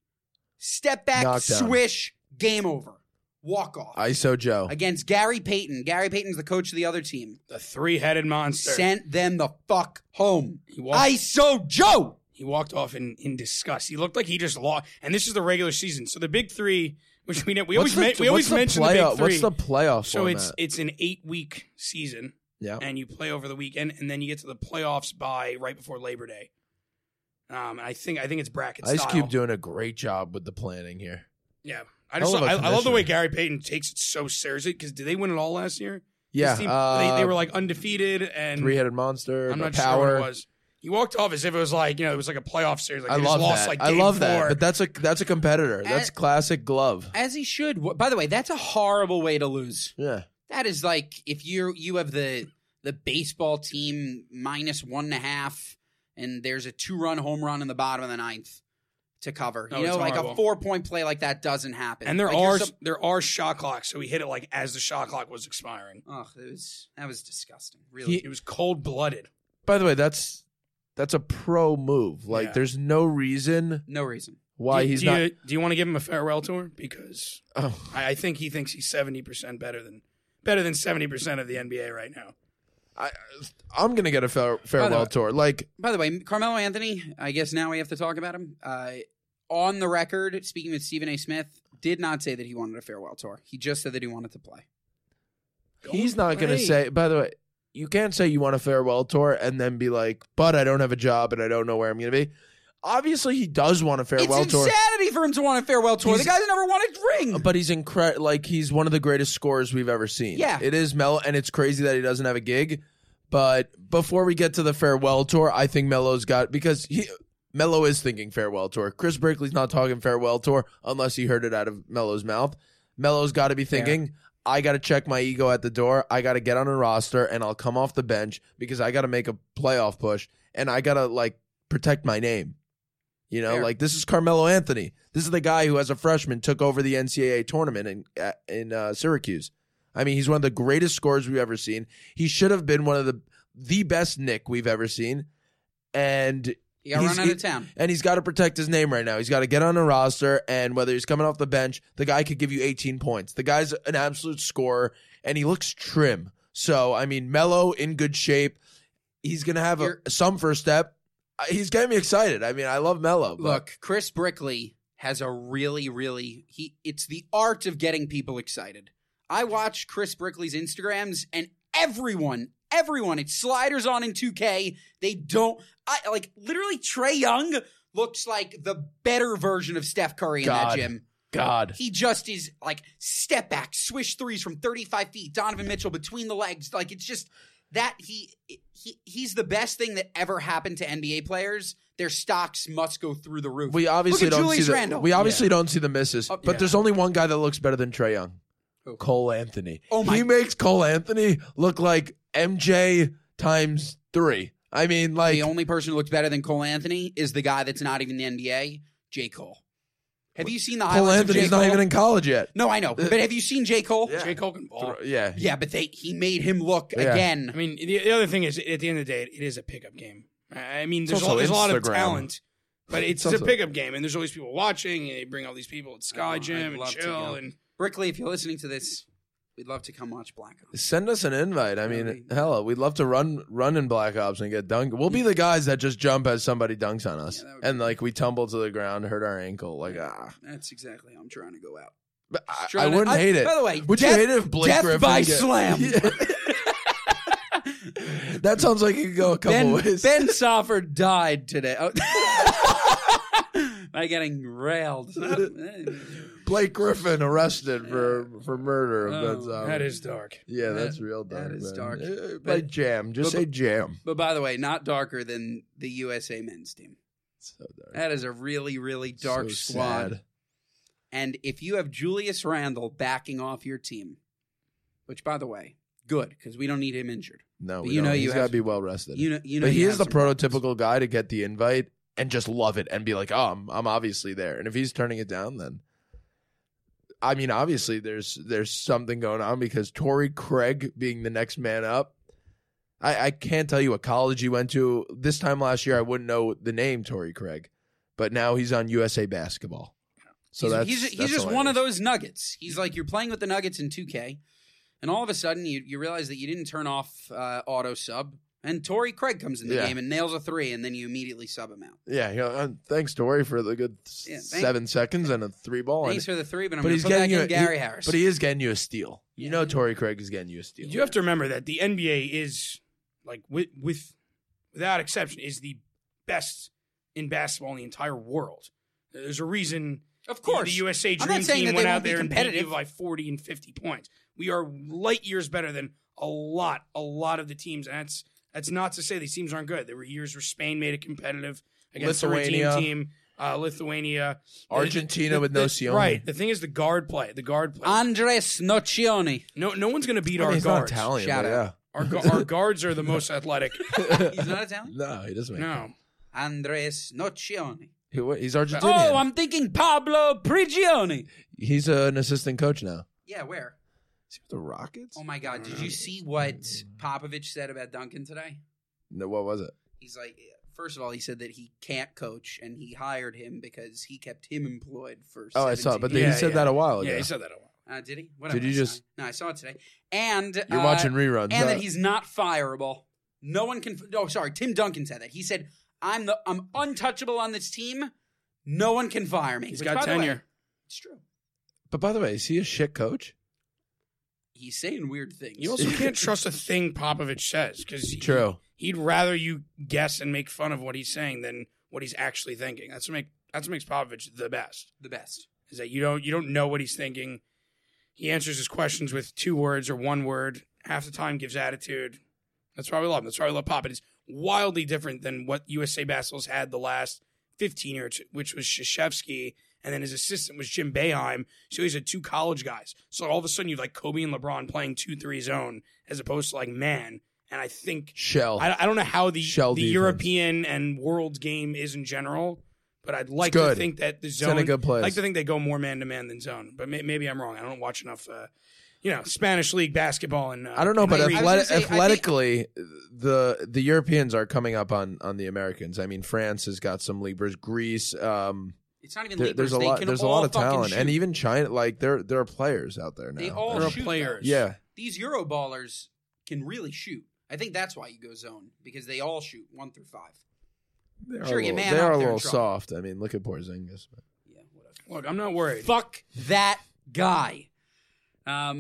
Speaker 1: Step back,
Speaker 2: Knockdown.
Speaker 1: swish, game over. Walk off.
Speaker 2: I S O Joe.
Speaker 1: Against Gary Payton. Gary Payton's the coach of the other team.
Speaker 3: The three-headed monster.
Speaker 1: Sent them the fuck home.
Speaker 3: He walked,
Speaker 1: I S O Joe!
Speaker 3: he walked off in, in disgust. He looked like he just lost. And this is the regular season. So the big three, which we we always
Speaker 2: What's the-
Speaker 3: men- we always
Speaker 2: what's the
Speaker 3: mention the
Speaker 2: playoff-
Speaker 3: big three.
Speaker 2: What's the playoff
Speaker 3: so
Speaker 2: format?
Speaker 3: it's it's an eight-week season.
Speaker 2: Yeah.
Speaker 3: And you play over the weekend, and then you get to the playoffs by right before Labor Day. Um, I think I think it's bracket
Speaker 2: Ice
Speaker 3: style.
Speaker 2: Cube doing a great job with the planning here.
Speaker 3: Yeah, I just
Speaker 2: Hell of a
Speaker 3: I, I love the way
Speaker 2: commissioner.
Speaker 3: Gary Payton takes it so seriously. Because did they win it all last year?
Speaker 2: Yeah.
Speaker 3: This team,
Speaker 2: uh,
Speaker 3: they, they were like undefeated and
Speaker 2: three-headed monster.
Speaker 3: I'm not
Speaker 2: power.
Speaker 3: sure what it was. He walked off as if it was like you know it was like a playoff series. Like
Speaker 2: I
Speaker 3: they
Speaker 2: love
Speaker 3: just lost
Speaker 2: that.
Speaker 3: like
Speaker 2: I
Speaker 3: game
Speaker 2: love
Speaker 3: four.
Speaker 2: that. But that's a that's a competitor. That's
Speaker 1: Uh,
Speaker 2: classic glove.
Speaker 1: As he should. Wh- By the way, that's a horrible way to lose.
Speaker 2: Yeah.
Speaker 1: That is like if you you have the the baseball team minus one and a half, and there's a two-run home run in the bottom of the ninth to cover.
Speaker 3: Oh,
Speaker 1: You know,
Speaker 3: it's
Speaker 1: like
Speaker 3: horrible.
Speaker 1: a four-point play like that doesn't happen.
Speaker 3: and there
Speaker 1: Like, you're
Speaker 3: are
Speaker 1: sup-
Speaker 3: there are shot clocks, so he hit it like as the shot clock was expiring.
Speaker 1: Ugh, it was that was disgusting. Really.
Speaker 2: He-
Speaker 3: It was cold blooded.
Speaker 2: By the way, that's that's a pro move. Like,
Speaker 3: Yeah.
Speaker 2: there's no reason
Speaker 1: no reason.
Speaker 2: why
Speaker 3: do,
Speaker 2: he's
Speaker 3: do
Speaker 2: not.
Speaker 3: You, do you want to give him a farewell tour? Because
Speaker 2: Oh,
Speaker 3: I, I think he thinks he's seventy percent better than better than seventy percent of the N B A right now.
Speaker 2: I, I'm gonna get a fare, farewell
Speaker 1: way-
Speaker 2: tour. Like,
Speaker 1: By the way, Carmelo Anthony, I guess now we have to talk about him. Uh, on the record, speaking with Stephen A. Smith, did not say that he wanted a farewell tour. He just said that he wanted to play.
Speaker 2: he's not gonna
Speaker 3: play.
Speaker 2: say. By the way, you can't say you want a farewell tour and then be like, "But I don't have a job and I don't know where I'm gonna be." Obviously, he does want a farewell
Speaker 1: It's
Speaker 2: tour.
Speaker 1: insanity for him to want a farewell tour.
Speaker 2: He's-
Speaker 1: the guy's never won a ring.
Speaker 2: But he's incredible. Like, he's one of the greatest scorers we've ever seen.
Speaker 1: Yeah.
Speaker 2: It is Melo, and it's crazy that he doesn't have a gig. But before we get to the farewell tour, I think Melo's got, because he Melo is thinking farewell tour. Chris Brickley's not talking farewell tour unless he heard it out of Melo's mouth. Melo's got to be thinking, I got to check my ego at the door. I got to get on a roster, and I'll come off the bench because I got to make a playoff push, and I got to, like, protect my name. You know,
Speaker 1: Fair.
Speaker 2: like, this is Carmelo Anthony. This is the guy who, as a freshman, took over the N C double A tournament in uh, in uh, Syracuse. I mean, he's one of the greatest scorers we've ever seen. He should have been one of the the best Nick we've ever seen, and
Speaker 1: He got
Speaker 2: he's-
Speaker 1: run out of
Speaker 2: he-
Speaker 1: town.
Speaker 2: and he's got to protect his name right now. He's got to get on a roster, and whether he's coming off the bench, the guy could give you eighteen points. The guy's an absolute scorer, and he looks trim. So, I mean, Melo in good shape. He's gonna have a,
Speaker 1: You're-
Speaker 2: some first step. I- He's getting me excited. I mean, I love Melo. but-
Speaker 1: Look, Chris Brickley has a really, really he. It's the art of getting people excited. I watch Chris Brickley's Instagrams, and everyone, everyone, it's sliders on in two K. They don't, I like literally Trae Young looks like the better version of Steph Curry in
Speaker 2: God.
Speaker 1: that gym.
Speaker 2: God.
Speaker 1: He just is like step back, swish threes from thirty-five feet, Donovan Mitchell between the legs. Like it's just that he, he he's the best thing that ever happened to N B A players. Their stocks must go through the roof.
Speaker 2: We obviously
Speaker 1: Look at
Speaker 2: don't
Speaker 1: Julius
Speaker 2: see the,
Speaker 1: Randle.
Speaker 2: we obviously
Speaker 3: Yeah.
Speaker 2: don't see the misses,
Speaker 1: Oh,
Speaker 2: but
Speaker 3: yeah.
Speaker 2: there's only one guy that looks better than Trae Young.
Speaker 1: Who?
Speaker 2: Cole Anthony.
Speaker 1: Oh my-
Speaker 2: He makes Cole Anthony look like M J times three. I mean, like
Speaker 1: The only person who looks better than Cole Anthony is the guy that's not even in the N B A, J. Cole. Have you seen the
Speaker 2: Cole
Speaker 1: highlights
Speaker 2: Anthony's
Speaker 1: of J.
Speaker 2: not
Speaker 1: Cole?
Speaker 2: even in college yet.
Speaker 1: No, I know. But have you seen J. Cole?
Speaker 2: Yeah.
Speaker 3: J. Cole can ball.
Speaker 2: Yeah.
Speaker 1: Yeah, but they he made him look
Speaker 2: Yeah.
Speaker 1: again.
Speaker 3: I mean, the, the other thing is, at the end of the day, it is a pickup game. I mean,
Speaker 2: It's
Speaker 3: there's, a,
Speaker 2: also
Speaker 3: there's a lot of
Speaker 2: Instagram.
Speaker 3: talent, but it's,
Speaker 2: It's
Speaker 3: a
Speaker 2: also-
Speaker 3: pickup game, and there's always people watching. And they bring all these people at Sky
Speaker 1: I'd
Speaker 3: Gym and
Speaker 1: love to
Speaker 3: chill,
Speaker 1: go.
Speaker 3: and
Speaker 1: Brickley, if you're listening to this, we'd love to come watch Black Ops.
Speaker 2: Send us an invite. I mean,
Speaker 1: Really?
Speaker 2: hell, we'd love to run run in Black Ops and get dunked. We'll be the guys that just jump as somebody dunks on us,
Speaker 1: Yeah, that would be
Speaker 2: and like we tumble to the ground, hurt our ankle. Like ah,
Speaker 1: That's exactly how I'm trying to go out.
Speaker 2: but I, I
Speaker 1: Trying to-
Speaker 2: wouldn't
Speaker 1: I-
Speaker 2: hate it.
Speaker 1: By the way,
Speaker 2: would
Speaker 1: death,
Speaker 2: you hate it if Blake
Speaker 1: death
Speaker 2: Griffin
Speaker 1: by
Speaker 2: get-
Speaker 1: slam.
Speaker 2: Yeah. That sounds like it could go a couple
Speaker 1: Ben,
Speaker 2: ways.
Speaker 1: Ben Soffer died today. Oh. By getting railed.
Speaker 2: Blake Griffin arrested for for murder.
Speaker 1: Oh,
Speaker 2: That's, um,
Speaker 3: that is dark.
Speaker 2: yeah,
Speaker 1: that-
Speaker 2: that's real dark.
Speaker 1: that is
Speaker 2: man.
Speaker 1: dark.
Speaker 2: Uh,
Speaker 1: But-
Speaker 2: like jam, just
Speaker 1: but-
Speaker 2: say jam.
Speaker 1: But by the way, not darker than the U S A men's team.
Speaker 2: So dark.
Speaker 1: That is a really, really dark
Speaker 2: So
Speaker 1: squad.
Speaker 2: sad.
Speaker 1: And if you have Julius Randle backing off your team, which by the way, good because we don't need him injured.
Speaker 2: No,
Speaker 1: But
Speaker 2: we
Speaker 1: you know
Speaker 2: don't.
Speaker 1: you
Speaker 2: he's
Speaker 1: have-
Speaker 2: got to be well rested.
Speaker 1: You know, you know.
Speaker 2: but he
Speaker 1: you
Speaker 2: is
Speaker 1: have
Speaker 2: the
Speaker 1: some problems.
Speaker 2: prototypical guy to get the invite and just love it and be like, "Oh, I'm, I'm obviously there." And if he's turning it down, then I mean, obviously there's there's something going on because Torrey Craig being the next man up. I, I can't tell you what college he went to. This time last year, I wouldn't know the name Torrey Craig, but now he's on U S A Basketball. So
Speaker 1: he's,
Speaker 2: that's
Speaker 1: he's, he's
Speaker 2: that's
Speaker 1: just
Speaker 2: hilarious.
Speaker 1: one of those nuggets. He's like you're playing with the Nuggets in two K, and all of a sudden you, you realize that you didn't turn off uh, auto sub, and Torrey Craig comes in the
Speaker 2: Yeah.
Speaker 1: game and nails a three, and then you immediately sub him out.
Speaker 2: Yeah, you know, uh, thanks Torrey for the good s-
Speaker 1: Yeah, thank-
Speaker 2: seven seconds and a three ball. And,
Speaker 1: Thanks for the three, but I'm
Speaker 2: but
Speaker 1: going
Speaker 2: he's
Speaker 1: to put back
Speaker 2: getting you
Speaker 1: in
Speaker 2: a-
Speaker 1: Gary
Speaker 2: he-
Speaker 1: Harris.
Speaker 2: but he is getting you a steal. You
Speaker 1: Yeah.
Speaker 2: know, Torrey Craig is getting you a steal.
Speaker 3: You have to remember that the N B A is like with, with without exception is the best in basketball in the entire world. There's a reason.
Speaker 1: of course,
Speaker 3: the U S A
Speaker 1: I'm
Speaker 3: Dream
Speaker 1: not saying
Speaker 3: Team
Speaker 1: that
Speaker 3: went
Speaker 1: they
Speaker 3: out
Speaker 1: won't be
Speaker 3: there and beat
Speaker 1: competitive.
Speaker 3: you by forty and fifty points. We are light years better than a lot, a lot of the teams. And that's that's not to say these teams aren't good. There were years where Spain made it competitive against the
Speaker 2: Lithuania.
Speaker 3: Redeem team, uh, Lithuania,
Speaker 2: Argentina
Speaker 3: The-
Speaker 2: with
Speaker 3: the-
Speaker 2: Nocioni.
Speaker 3: Right. The thing is the guard play. The guard play.
Speaker 1: Andres Nocioni.
Speaker 3: no, no one's going to beat
Speaker 2: I mean,
Speaker 3: our
Speaker 2: he's not
Speaker 3: guards.
Speaker 2: Italian,
Speaker 1: Shout
Speaker 2: but
Speaker 1: out.
Speaker 3: Our, gu- our guards are the most athletic.
Speaker 2: yeah.
Speaker 1: He's not Italian.
Speaker 2: No, he doesn't make
Speaker 3: No.
Speaker 1: Andres Nocioni.
Speaker 2: He, what, he's Argentinian.
Speaker 1: Oh, I'm thinking Pablo Prigioni.
Speaker 2: He's uh, an assistant coach now.
Speaker 1: Yeah, where?
Speaker 2: Is he with the Rockets?
Speaker 1: Oh my God! Did you see what Popovich said about Duncan today?
Speaker 2: No, what was it?
Speaker 1: He's like, first of all, he said that he can't coach, and he hired him because he kept him employed for.
Speaker 2: Oh, I saw it, but
Speaker 1: seventeen
Speaker 3: Yeah,
Speaker 2: he said
Speaker 3: yeah.
Speaker 2: that a while ago.
Speaker 3: Yeah, he said that a while.
Speaker 1: Uh, did he? Whatever.
Speaker 2: Did you
Speaker 1: I
Speaker 2: just-
Speaker 1: saw. No, I saw it today. And
Speaker 2: You're
Speaker 1: uh,
Speaker 2: watching reruns.
Speaker 1: and
Speaker 2: huh?
Speaker 1: that he's not fireable. No one can. Oh, sorry. Tim Duncan said that. He said, "I'm the I'm untouchable on this team. No one can fire me."
Speaker 3: He's
Speaker 1: Which,
Speaker 3: got
Speaker 1: by the way,
Speaker 3: tenure.
Speaker 1: it's true.
Speaker 2: But by the way, is he a shit coach?
Speaker 1: He's saying weird things.
Speaker 3: You also can't trust a thing Popovich says because
Speaker 2: True.
Speaker 3: he'd rather you guess and make fun of what he's saying than what he's actually thinking. That's what make that's what makes Popovich the best.
Speaker 1: the best.
Speaker 3: Is that you don't you don't know what he's thinking. He answers his questions with two words or one word. Half the time gives attitude. That's why we love him. That's why we love Pop. It is wildly different than what U S A Basketball's had the last fifteen years, which was Krzyzewski, and then his assistant was Jim Boeheim. So he's had two college guys. So all of a sudden you have like Kobe and LeBron playing two three zone as opposed to like man. And I think
Speaker 2: Shell.
Speaker 3: I, I don't know how the
Speaker 2: Shell
Speaker 3: the
Speaker 2: defense.
Speaker 3: European and world game is in general, but I'd like
Speaker 2: good.
Speaker 3: to think that the
Speaker 2: in
Speaker 3: zone.
Speaker 2: a good place.
Speaker 3: I'd like to think they go more man to man than zone, but may, maybe I'm wrong. I don't watch enough, uh, you know, Spanish league basketball and uh,
Speaker 2: I don't know,
Speaker 3: and
Speaker 2: but
Speaker 1: I was
Speaker 3: read-
Speaker 1: gonna
Speaker 2: athlet-
Speaker 1: say, I think-
Speaker 2: athletically, the the Europeans are coming up on, on the Americans. I mean, France has got some leapers. Greece, um,
Speaker 1: It's not even
Speaker 2: there-
Speaker 1: leapers.
Speaker 2: there's a
Speaker 1: They
Speaker 2: lot.
Speaker 1: can
Speaker 2: There's a
Speaker 1: all
Speaker 2: lot of
Speaker 1: fucking
Speaker 2: talent, and
Speaker 1: shoot.
Speaker 2: even China. Like there, there are players out there now.
Speaker 1: They all
Speaker 3: They're
Speaker 2: And-
Speaker 1: shoot,
Speaker 3: players.
Speaker 1: though.
Speaker 2: yeah,
Speaker 1: These Euro ballers can really shoot. I think that's why you go zone because they all shoot one through five.
Speaker 2: they are
Speaker 1: Sure,
Speaker 2: a
Speaker 1: you
Speaker 2: little,
Speaker 1: man
Speaker 2: they
Speaker 1: up,
Speaker 2: are a
Speaker 1: they're in
Speaker 2: little
Speaker 1: trouble.
Speaker 2: soft. I mean, look at Porzingis.
Speaker 1: Yeah, whatever.
Speaker 3: Look, I'm not worried.
Speaker 1: Fuck that guy. Um,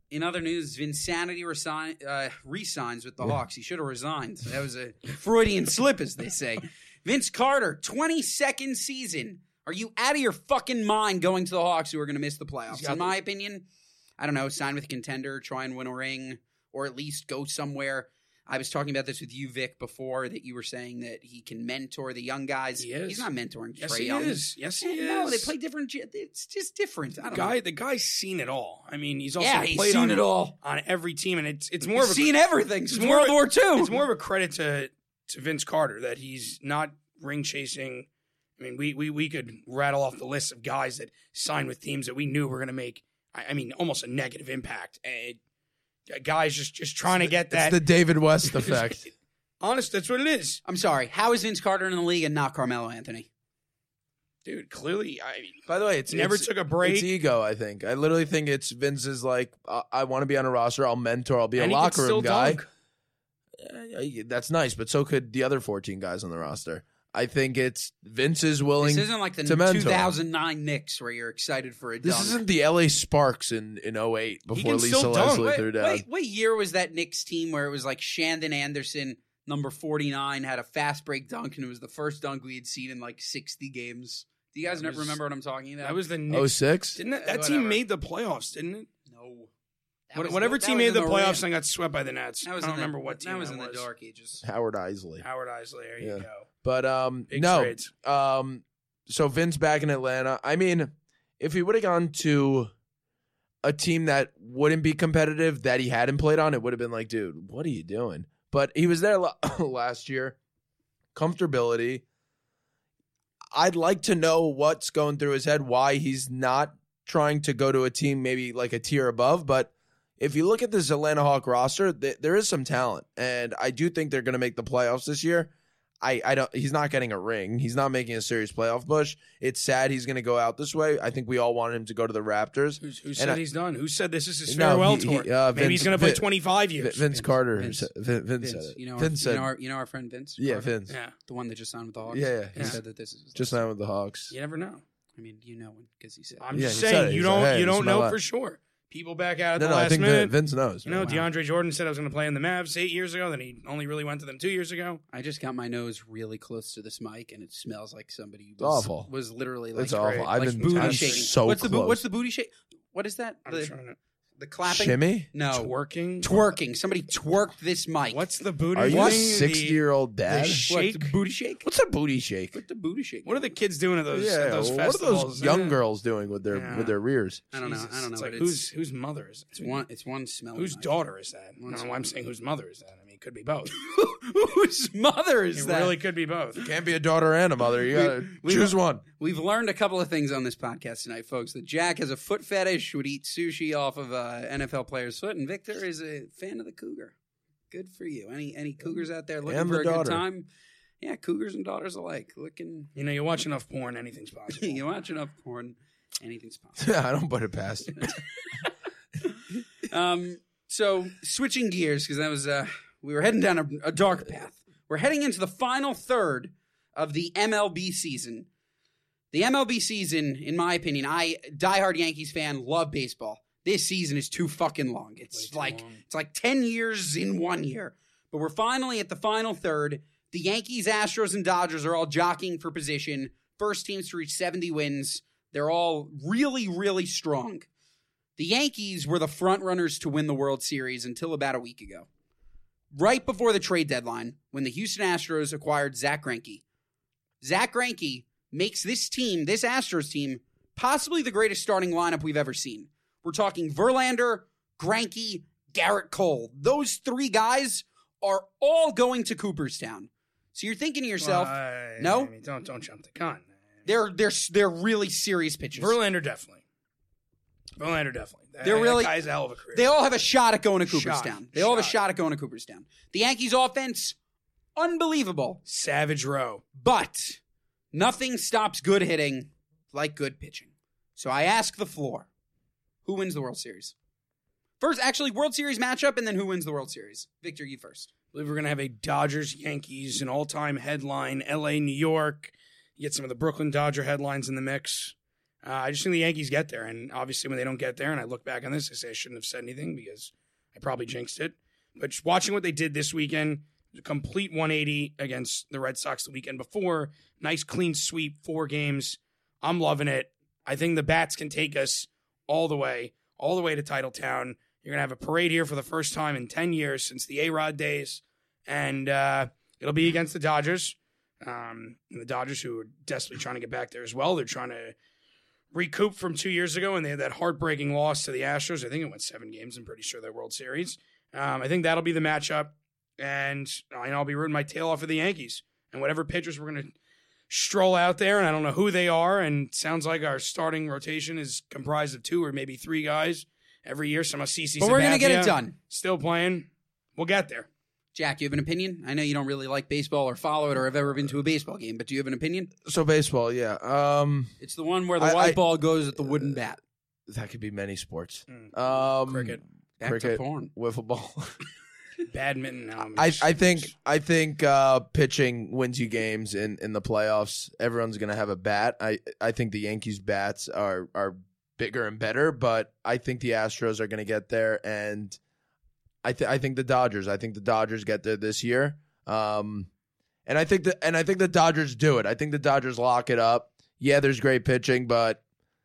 Speaker 1: In other news, Vinsanity resign, uh, resigns with the Hawks. He should have resigned. That was a Freudian slip, as they say. Vince Carter, twenty-second season. Are you out of your fucking mind going to the Hawks who are going to miss the playoffs? In my opinion, I don't know, sign with a contender, try and win a ring, or at least go somewhere. I was talking about this with you, Vic, before, that you were saying that he can mentor the young guys.
Speaker 3: He is.
Speaker 1: He's not mentoring
Speaker 3: Yes,
Speaker 1: Trae
Speaker 3: he
Speaker 1: Young.
Speaker 3: is. Yes, he is.
Speaker 1: No, they play different. It's just different. I
Speaker 3: The
Speaker 1: don't
Speaker 3: guy,
Speaker 1: know.
Speaker 3: the guy's seen it all. I mean, he's also
Speaker 1: Yeah, he's
Speaker 3: played
Speaker 1: seen
Speaker 3: on,
Speaker 1: it all.
Speaker 3: on every team, and it's it's more
Speaker 1: He's
Speaker 3: of a
Speaker 1: seen everything since
Speaker 3: more
Speaker 1: World
Speaker 3: of a-
Speaker 1: War Two.
Speaker 3: It's more of a credit to to Vince Carter that he's not ring chasing. I mean, we we we could rattle off the list of guys that signed with teams that we knew were going to make. I, I mean, almost a negative impact. And guys just just trying to get that.
Speaker 2: It's the David West effect.
Speaker 3: Honest, that's what it is,
Speaker 1: I'm sorry. How is Vince Carter in the league and not Carmelo Anthony?
Speaker 3: dude. Clearly, I mean,
Speaker 2: By the way, it's
Speaker 3: never
Speaker 2: it's,
Speaker 3: took a break.
Speaker 2: It's ego, I think. I literally think it's Vince's like, uh, I want to be on a roster. I'll mentor. I'll be
Speaker 3: and
Speaker 2: a
Speaker 3: he could
Speaker 2: locker
Speaker 3: still
Speaker 2: room guy.
Speaker 3: dunk.
Speaker 2: Uh, that's nice, but so could the other fourteen guys on the roster. I think it's Vince is willing.
Speaker 1: This isn't like the
Speaker 2: to mentor.
Speaker 1: two thousand nine Knicks where you're excited for a
Speaker 2: This
Speaker 1: dunk.
Speaker 2: isn't the L A Sparks in, in oh eight before
Speaker 3: can
Speaker 2: Lisa
Speaker 3: still dunk.
Speaker 2: Leslie
Speaker 1: Wait,
Speaker 2: threw down.
Speaker 1: wait, what year was that Knicks team where it was like Shandon Anderson, number forty-nine, had a fast break dunk, and it was the first dunk we had seen in like sixty games? Do you guys
Speaker 3: That
Speaker 1: not
Speaker 3: was-
Speaker 1: remember what I'm talking about?
Speaker 3: That was the
Speaker 2: oh
Speaker 3: Knicks.
Speaker 2: six?
Speaker 3: Didn't that,
Speaker 1: Uh,
Speaker 3: that
Speaker 1: whatever.
Speaker 3: team made the playoffs? Didn't it?
Speaker 1: no. That
Speaker 3: What,
Speaker 1: was-
Speaker 3: whatever
Speaker 1: that
Speaker 3: team
Speaker 1: was
Speaker 3: made
Speaker 1: in
Speaker 3: the
Speaker 1: real-
Speaker 3: playoffs and got swept by the Nets.
Speaker 1: That was
Speaker 3: I don't
Speaker 1: in the-
Speaker 3: remember what team
Speaker 1: that was
Speaker 3: that
Speaker 1: in the
Speaker 3: was.
Speaker 1: dark ages.
Speaker 2: Howard Isley.
Speaker 3: Howard Isley. There you
Speaker 2: Yeah.
Speaker 3: go.
Speaker 2: But um,
Speaker 3: Big
Speaker 2: no.
Speaker 3: trades.
Speaker 2: Um, so Vince back in Atlanta. I mean, if he would have gone to a team that wouldn't be competitive that he hadn't played on, it would have been like, dude, what are you doing? But he was there la- last year. Comfortability. I'd like to know what's going through his head, why he's not trying to go to a team maybe like a tier above. But if you look at this Atlanta Hawk roster, th- there is some talent. And I do think they're going to make the playoffs this year. I, I don't. He's not getting a ring. He's not making a serious playoff push. It's sad he's going to go out this way. I think we all wanted him to go to the Raptors.
Speaker 3: Who's, who
Speaker 2: And
Speaker 3: said
Speaker 2: I-
Speaker 3: he's done? Who said this is his
Speaker 2: No,
Speaker 3: farewell
Speaker 2: he-
Speaker 3: tour?
Speaker 2: he, uh,
Speaker 3: Maybe
Speaker 2: Vince-
Speaker 3: he's going to play
Speaker 2: Vin-
Speaker 3: twenty-five
Speaker 2: Vin-
Speaker 3: years.
Speaker 2: Vince Carter.
Speaker 1: Vince.
Speaker 2: said- Vin- Vince,
Speaker 1: Vince,
Speaker 2: said it.
Speaker 1: you know, our,
Speaker 2: Vince said,
Speaker 1: you know, our, you know our friend Vince.
Speaker 2: yeah,
Speaker 1: Carter?
Speaker 2: Vince.
Speaker 3: Yeah,
Speaker 1: the one that just signed with the Hawks.
Speaker 2: Yeah, yeah.
Speaker 1: He
Speaker 3: Yeah.
Speaker 1: said that this is his
Speaker 2: Just
Speaker 1: last-
Speaker 2: now with the Hawks.
Speaker 3: you never know.
Speaker 1: I mean, you know because he said.
Speaker 3: I'm
Speaker 2: Yeah,
Speaker 3: just
Speaker 2: he said
Speaker 3: saying
Speaker 2: it.
Speaker 3: you
Speaker 2: He's
Speaker 3: don't
Speaker 2: like, hey,
Speaker 3: you
Speaker 2: this
Speaker 3: don't
Speaker 2: is my
Speaker 3: know
Speaker 2: life.
Speaker 3: for sure. People back out at
Speaker 2: No,
Speaker 3: the
Speaker 2: no, I
Speaker 3: last
Speaker 2: think Vin-
Speaker 3: minute.
Speaker 2: Vince knows.
Speaker 3: You know,
Speaker 1: Wow.
Speaker 3: DeAndre Jordan said I was going to play in the Mavs eight years ago. Then he only really went to them two years ago.
Speaker 1: I just got my nose really close to this mic, and it smells like somebody was,
Speaker 2: awful.
Speaker 1: was literally like
Speaker 2: It's awful.
Speaker 3: great.
Speaker 2: I've
Speaker 1: like
Speaker 2: been
Speaker 1: booty
Speaker 2: I'm
Speaker 1: shaking.
Speaker 2: so
Speaker 1: what's the
Speaker 2: close.
Speaker 1: bo- what's the booty shake? What is that?
Speaker 3: I'm
Speaker 1: The
Speaker 3: trying to
Speaker 1: the clapping?
Speaker 2: Shimmy?
Speaker 1: No,
Speaker 3: twerking.
Speaker 1: twerking. Somebody twerked this mic.
Speaker 3: What's the booty?
Speaker 2: Are you
Speaker 3: thing?
Speaker 2: a
Speaker 3: The-
Speaker 2: sixty-year-old dad?
Speaker 3: the
Speaker 1: What,
Speaker 3: shake?
Speaker 1: the booty shake?
Speaker 2: What's a booty shake?
Speaker 1: What the booty shake?
Speaker 3: What are the kids doing at those?
Speaker 2: Yeah,
Speaker 3: at those
Speaker 2: what are
Speaker 3: festivals?
Speaker 2: those young
Speaker 3: Eh?
Speaker 2: girls doing with their
Speaker 3: Yeah.
Speaker 2: with their rears?
Speaker 1: I don't know.
Speaker 3: Jesus.
Speaker 1: I don't know.
Speaker 3: It's
Speaker 1: but
Speaker 3: like
Speaker 1: it's,
Speaker 3: whose whose mother is it?
Speaker 1: it's one. It's one smell.
Speaker 3: Whose daughter is that? I don't know why I'm saying whose mother is that. I mean, it could be both.
Speaker 1: Whose mother is
Speaker 3: It
Speaker 1: that?
Speaker 3: really could be both.
Speaker 2: Can't be a daughter and a mother. You gotta
Speaker 1: we-
Speaker 2: choose one.
Speaker 1: We've learned a couple of things on this podcast tonight, folks. That Jack has a foot fetish, would eat sushi off of a N F L player's foot, and Victor is a fan of the cougar. Good for you. Any any cougars out there looking
Speaker 2: And
Speaker 1: for
Speaker 2: the
Speaker 1: a
Speaker 2: daughter.
Speaker 1: good time? Yeah, cougars and daughters alike. Looking,
Speaker 3: You know, you watch enough porn, anything's possible.
Speaker 1: you watch enough porn, anything's possible.
Speaker 2: I don't put it past.
Speaker 1: Um, so switching gears because that was uh, we were heading down a, a dark path. We're heading into the final third of the M L B season. The M L B season, in my opinion, I diehard Yankees fan, love baseball. This season is too fucking long. It's
Speaker 3: Way too
Speaker 1: like
Speaker 3: long.
Speaker 1: it's like ten years in one year. But we're finally at the final third. The Yankees, Astros, and Dodgers are all jockeying for position. First teams to reach seventy wins. They're all really, really strong. The Yankees were the front runners to win the World Series until about a week ago. Right before the trade deadline, when the Houston Astros acquired Zach Greinke. Zach Greinke makes this team, this Astros team, possibly the greatest starting lineup we've ever seen. We're talking Verlander, Greinke, Garrett Cole. Those three guys are all going to Cooperstown. So you're thinking to yourself,
Speaker 3: Well, I-
Speaker 1: no?
Speaker 3: I mean, don't don't jump the gun.
Speaker 1: they're they're they're really serious pitchers.
Speaker 3: Verlander definitely. Verlander definitely. That,
Speaker 1: They're really-
Speaker 3: that guy's a hell of a career.
Speaker 1: They all have a shot at going to
Speaker 3: Shot.
Speaker 1: Cooperstown. They all have a
Speaker 3: Shot.
Speaker 1: shot at going to Cooperstown. The Yankees offense, unbelievable.
Speaker 3: Savage Row.
Speaker 1: But nothing stops good hitting like good pitching. So I ask the floor, who wins the World Series? First, actually, World Series matchup, and then who wins the World Series? Victor, you first.
Speaker 3: I believe we're going to have a Dodgers-Yankees, an all-time headline, L A, New York. You get some of the Brooklyn Dodger headlines in the mix. Uh, I just think the Yankees get there, and obviously when they don't get there, and I look back on this, I say I shouldn't have said anything because I probably jinxed it. But just watching what they did this weekend, a complete one eighty against the Red Sox the weekend before, nice clean sweep, four games. I'm loving it. I think the bats can take us all the way, all the way to Titletown. You're going to have a parade here for the first time in ten years since the A-Rod days, and uh, it'll be against the Dodgers. Um, and the Dodgers, who are desperately trying to get back there as well. They're trying to recoup from two years ago, and they had that heartbreaking loss to the Astros. I think it went seven games. I'm pretty sure they're World Series. Um, I think that'll be the matchup, and I know I'll be rooting my tail off of the Yankees. And whatever pitchers we're going to stroll out there, and I don't know who they are, and sounds like our starting rotation is comprised of two or maybe three guys every year. Some of CeCe
Speaker 1: But we're going to get it done.
Speaker 3: Still playing. We'll get there.
Speaker 1: Jack, you have an opinion? I know you don't really like baseball or follow it or have ever been to a baseball game, but do you have an opinion?
Speaker 2: So baseball, yeah. Um,
Speaker 1: It's the one where the
Speaker 2: I-
Speaker 1: white
Speaker 2: I-
Speaker 1: ball goes at the wooden bat.
Speaker 2: that could be many sports.
Speaker 3: Mm.
Speaker 2: Um,
Speaker 3: Cricket.
Speaker 1: Back
Speaker 2: cricket,
Speaker 1: to porn.
Speaker 2: wiffle ball.
Speaker 3: Badminton. Um,
Speaker 2: I,
Speaker 3: it's-
Speaker 2: I think I think uh, pitching wins you games in, in the playoffs. Everyone's gonna have a bat. I I think the Yankees bats are are bigger and better, but I think the Astros are gonna get there, and I th- I think the Dodgers. I think the Dodgers get there this year. Um, and I think the and I think the Dodgers do it. I think the Dodgers lock it up. Yeah, there's great pitching, but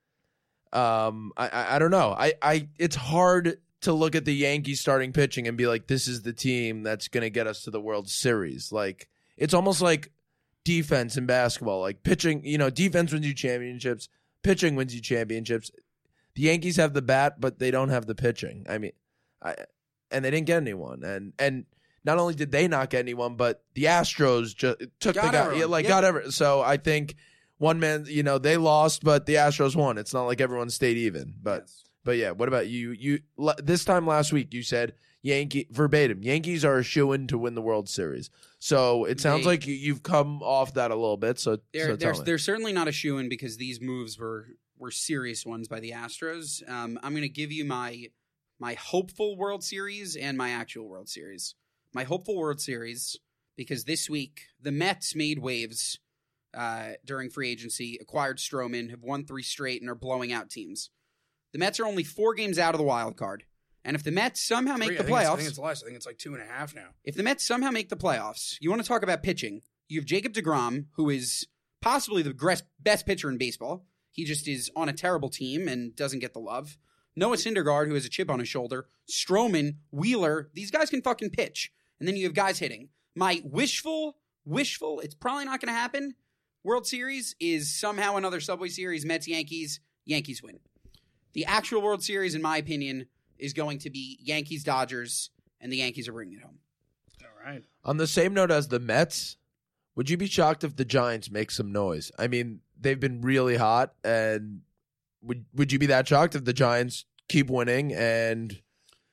Speaker 2: um, I I, I don't know. I, I it's hard to look at the Yankees starting pitching and be like, this is the team that's going to get us to the World Series. Like, it's almost like defense in basketball. Like, pitching, you know, defense wins you championships. Pitching wins you championships. The Yankees have the bat, but they don't have the pitching. I mean, I, and they didn't get anyone. And and not only did they not get anyone, but the Astros just took
Speaker 1: Got
Speaker 2: the guy,
Speaker 1: everyone.
Speaker 2: yeah, like,
Speaker 1: Yep.
Speaker 2: got everyone. So I think one man, you know, they lost, but the Astros won. It's not like everyone stayed even. But
Speaker 1: Yes.
Speaker 2: But yeah, what about you? You l- this time last week you said Yankee verbatim. Yankees are a shoo-in to win the World Series. So it sounds
Speaker 1: They-
Speaker 2: like you, you've come off that a little bit. So,
Speaker 1: They're,
Speaker 2: so
Speaker 1: they're,
Speaker 2: tell me.
Speaker 1: they're certainly not a shoo-in because these moves were were serious ones by the Astros. Um, I'm going to give you my my hopeful World Series and my actual World Series. My hopeful World Series, because this week the Mets made waves uh, during free agency, acquired Stroman, have won three straight, and are blowing out teams. The Mets are only four games out of the wild card. And if the Mets somehow make
Speaker 3: Three,
Speaker 1: the
Speaker 3: I think it's- I
Speaker 1: playoffs,
Speaker 3: think it's less. I think it's like two and a half now.
Speaker 1: if the Mets somehow make the playoffs, you want to talk about pitching. You have Jacob deGrom, who is possibly the gres- best pitcher in baseball. He just is on a terrible team and doesn't get the love. Noah Syndergaard, who has a chip on his shoulder. Stroman, Wheeler. These guys can fucking pitch. And then you have guys hitting. My wishful, wishful, it's probably not going to happen, World Series is somehow another Subway Series, Mets, Yankees, Yankees win. The actual World Series, in my opinion, is going to be Yankees, Dodgers, and the Yankees are bringing it home.
Speaker 3: All right.
Speaker 2: On the same note as the Mets, would you be shocked if the Giants make some noise? I mean, they've been really hot, and would would you be that shocked if the Giants keep winning? And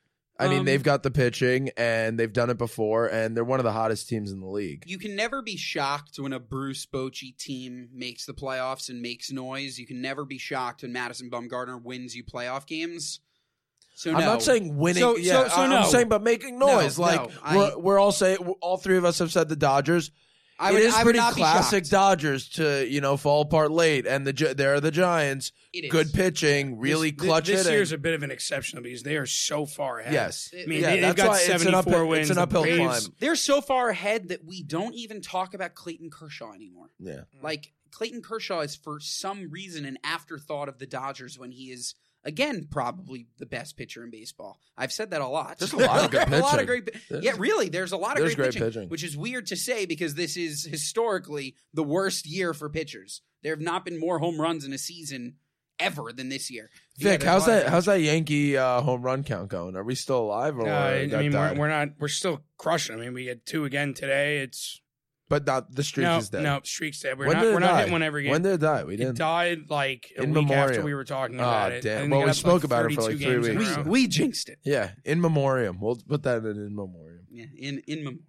Speaker 2: I mean,
Speaker 1: Um,
Speaker 2: they've got the pitching, and they've done it before, and they're one of the hottest teams in the league.
Speaker 1: You can never be shocked when a Bruce Bochy team makes the playoffs and makes noise. You can never be shocked when Madison Bumgarner wins you playoff games. So no.
Speaker 2: I'm not saying winning.
Speaker 1: So-
Speaker 2: yeah,
Speaker 1: so- so
Speaker 2: I'm
Speaker 1: no.
Speaker 2: saying, but making noise.
Speaker 1: No,
Speaker 2: like
Speaker 1: no, I-
Speaker 2: we're, we're all saying, all three of us have said the Dodgers.
Speaker 1: I would,
Speaker 2: it is
Speaker 1: I would
Speaker 2: pretty
Speaker 1: not be
Speaker 2: classic
Speaker 1: shocked.
Speaker 2: Dodgers to you know fall apart late, and the Gi- there are the Giants.
Speaker 1: It is.
Speaker 2: Good pitching, really
Speaker 3: this,
Speaker 2: clutch
Speaker 3: This
Speaker 2: hitting.
Speaker 3: year's a bit of an exception because they are so far ahead.
Speaker 2: Yes,
Speaker 1: I
Speaker 3: I mean,
Speaker 2: yeah,
Speaker 3: they, they've
Speaker 2: that's
Speaker 3: got
Speaker 2: why it's an
Speaker 3: seventy-four
Speaker 2: uphill,
Speaker 3: wins.
Speaker 2: It's an
Speaker 3: The
Speaker 2: uphill
Speaker 3: Braves-
Speaker 2: climb.
Speaker 1: They're so far ahead that we don't even talk about Clayton Kershaw anymore.
Speaker 2: Yeah,
Speaker 1: Like, Clayton Kershaw is, for some reason, an afterthought of the Dodgers when he is, again, probably the best pitcher in baseball. I've said that a lot.
Speaker 2: There's a lot of good
Speaker 1: a lot of
Speaker 2: pitching.
Speaker 1: great, pi- yeah, really. There's a lot of
Speaker 2: There's
Speaker 1: great,
Speaker 2: great
Speaker 1: pitching,
Speaker 2: pitching.
Speaker 1: which is weird to say because this is historically the worst year for pitchers. There have not been more home runs in a season ever than this year. Yeah,
Speaker 2: Vic,
Speaker 1: there's a
Speaker 2: how's
Speaker 1: lot of
Speaker 2: that? How's that Yankee uh, home run count going? Are we still alive, or
Speaker 3: Uh, I
Speaker 2: that
Speaker 3: mean, we're,
Speaker 2: died?
Speaker 3: we're not. We're still crushing. I mean, we had two again today. It's
Speaker 2: But not the streak
Speaker 3: no,
Speaker 2: is dead.
Speaker 3: no streaks dead. We're
Speaker 2: When
Speaker 3: not.
Speaker 2: did it
Speaker 3: We're not
Speaker 2: die?
Speaker 3: hitting one every game.
Speaker 2: When did it die? We
Speaker 3: it
Speaker 2: didn't.
Speaker 3: died like a
Speaker 2: In
Speaker 3: week after
Speaker 2: memoriam.
Speaker 3: we were talking
Speaker 2: Ah,
Speaker 3: about it.
Speaker 2: damn.
Speaker 3: And
Speaker 2: Well,
Speaker 3: they
Speaker 2: we
Speaker 3: got up,
Speaker 2: spoke
Speaker 3: like,
Speaker 2: about it for, like,
Speaker 3: thirty-two
Speaker 2: three
Speaker 3: games in a
Speaker 2: weeks.
Speaker 3: row.
Speaker 1: We, we jinxed it.
Speaker 2: Yeah, in memoriam. We'll put that in in memoriam.
Speaker 1: Yeah, in, in memoriam.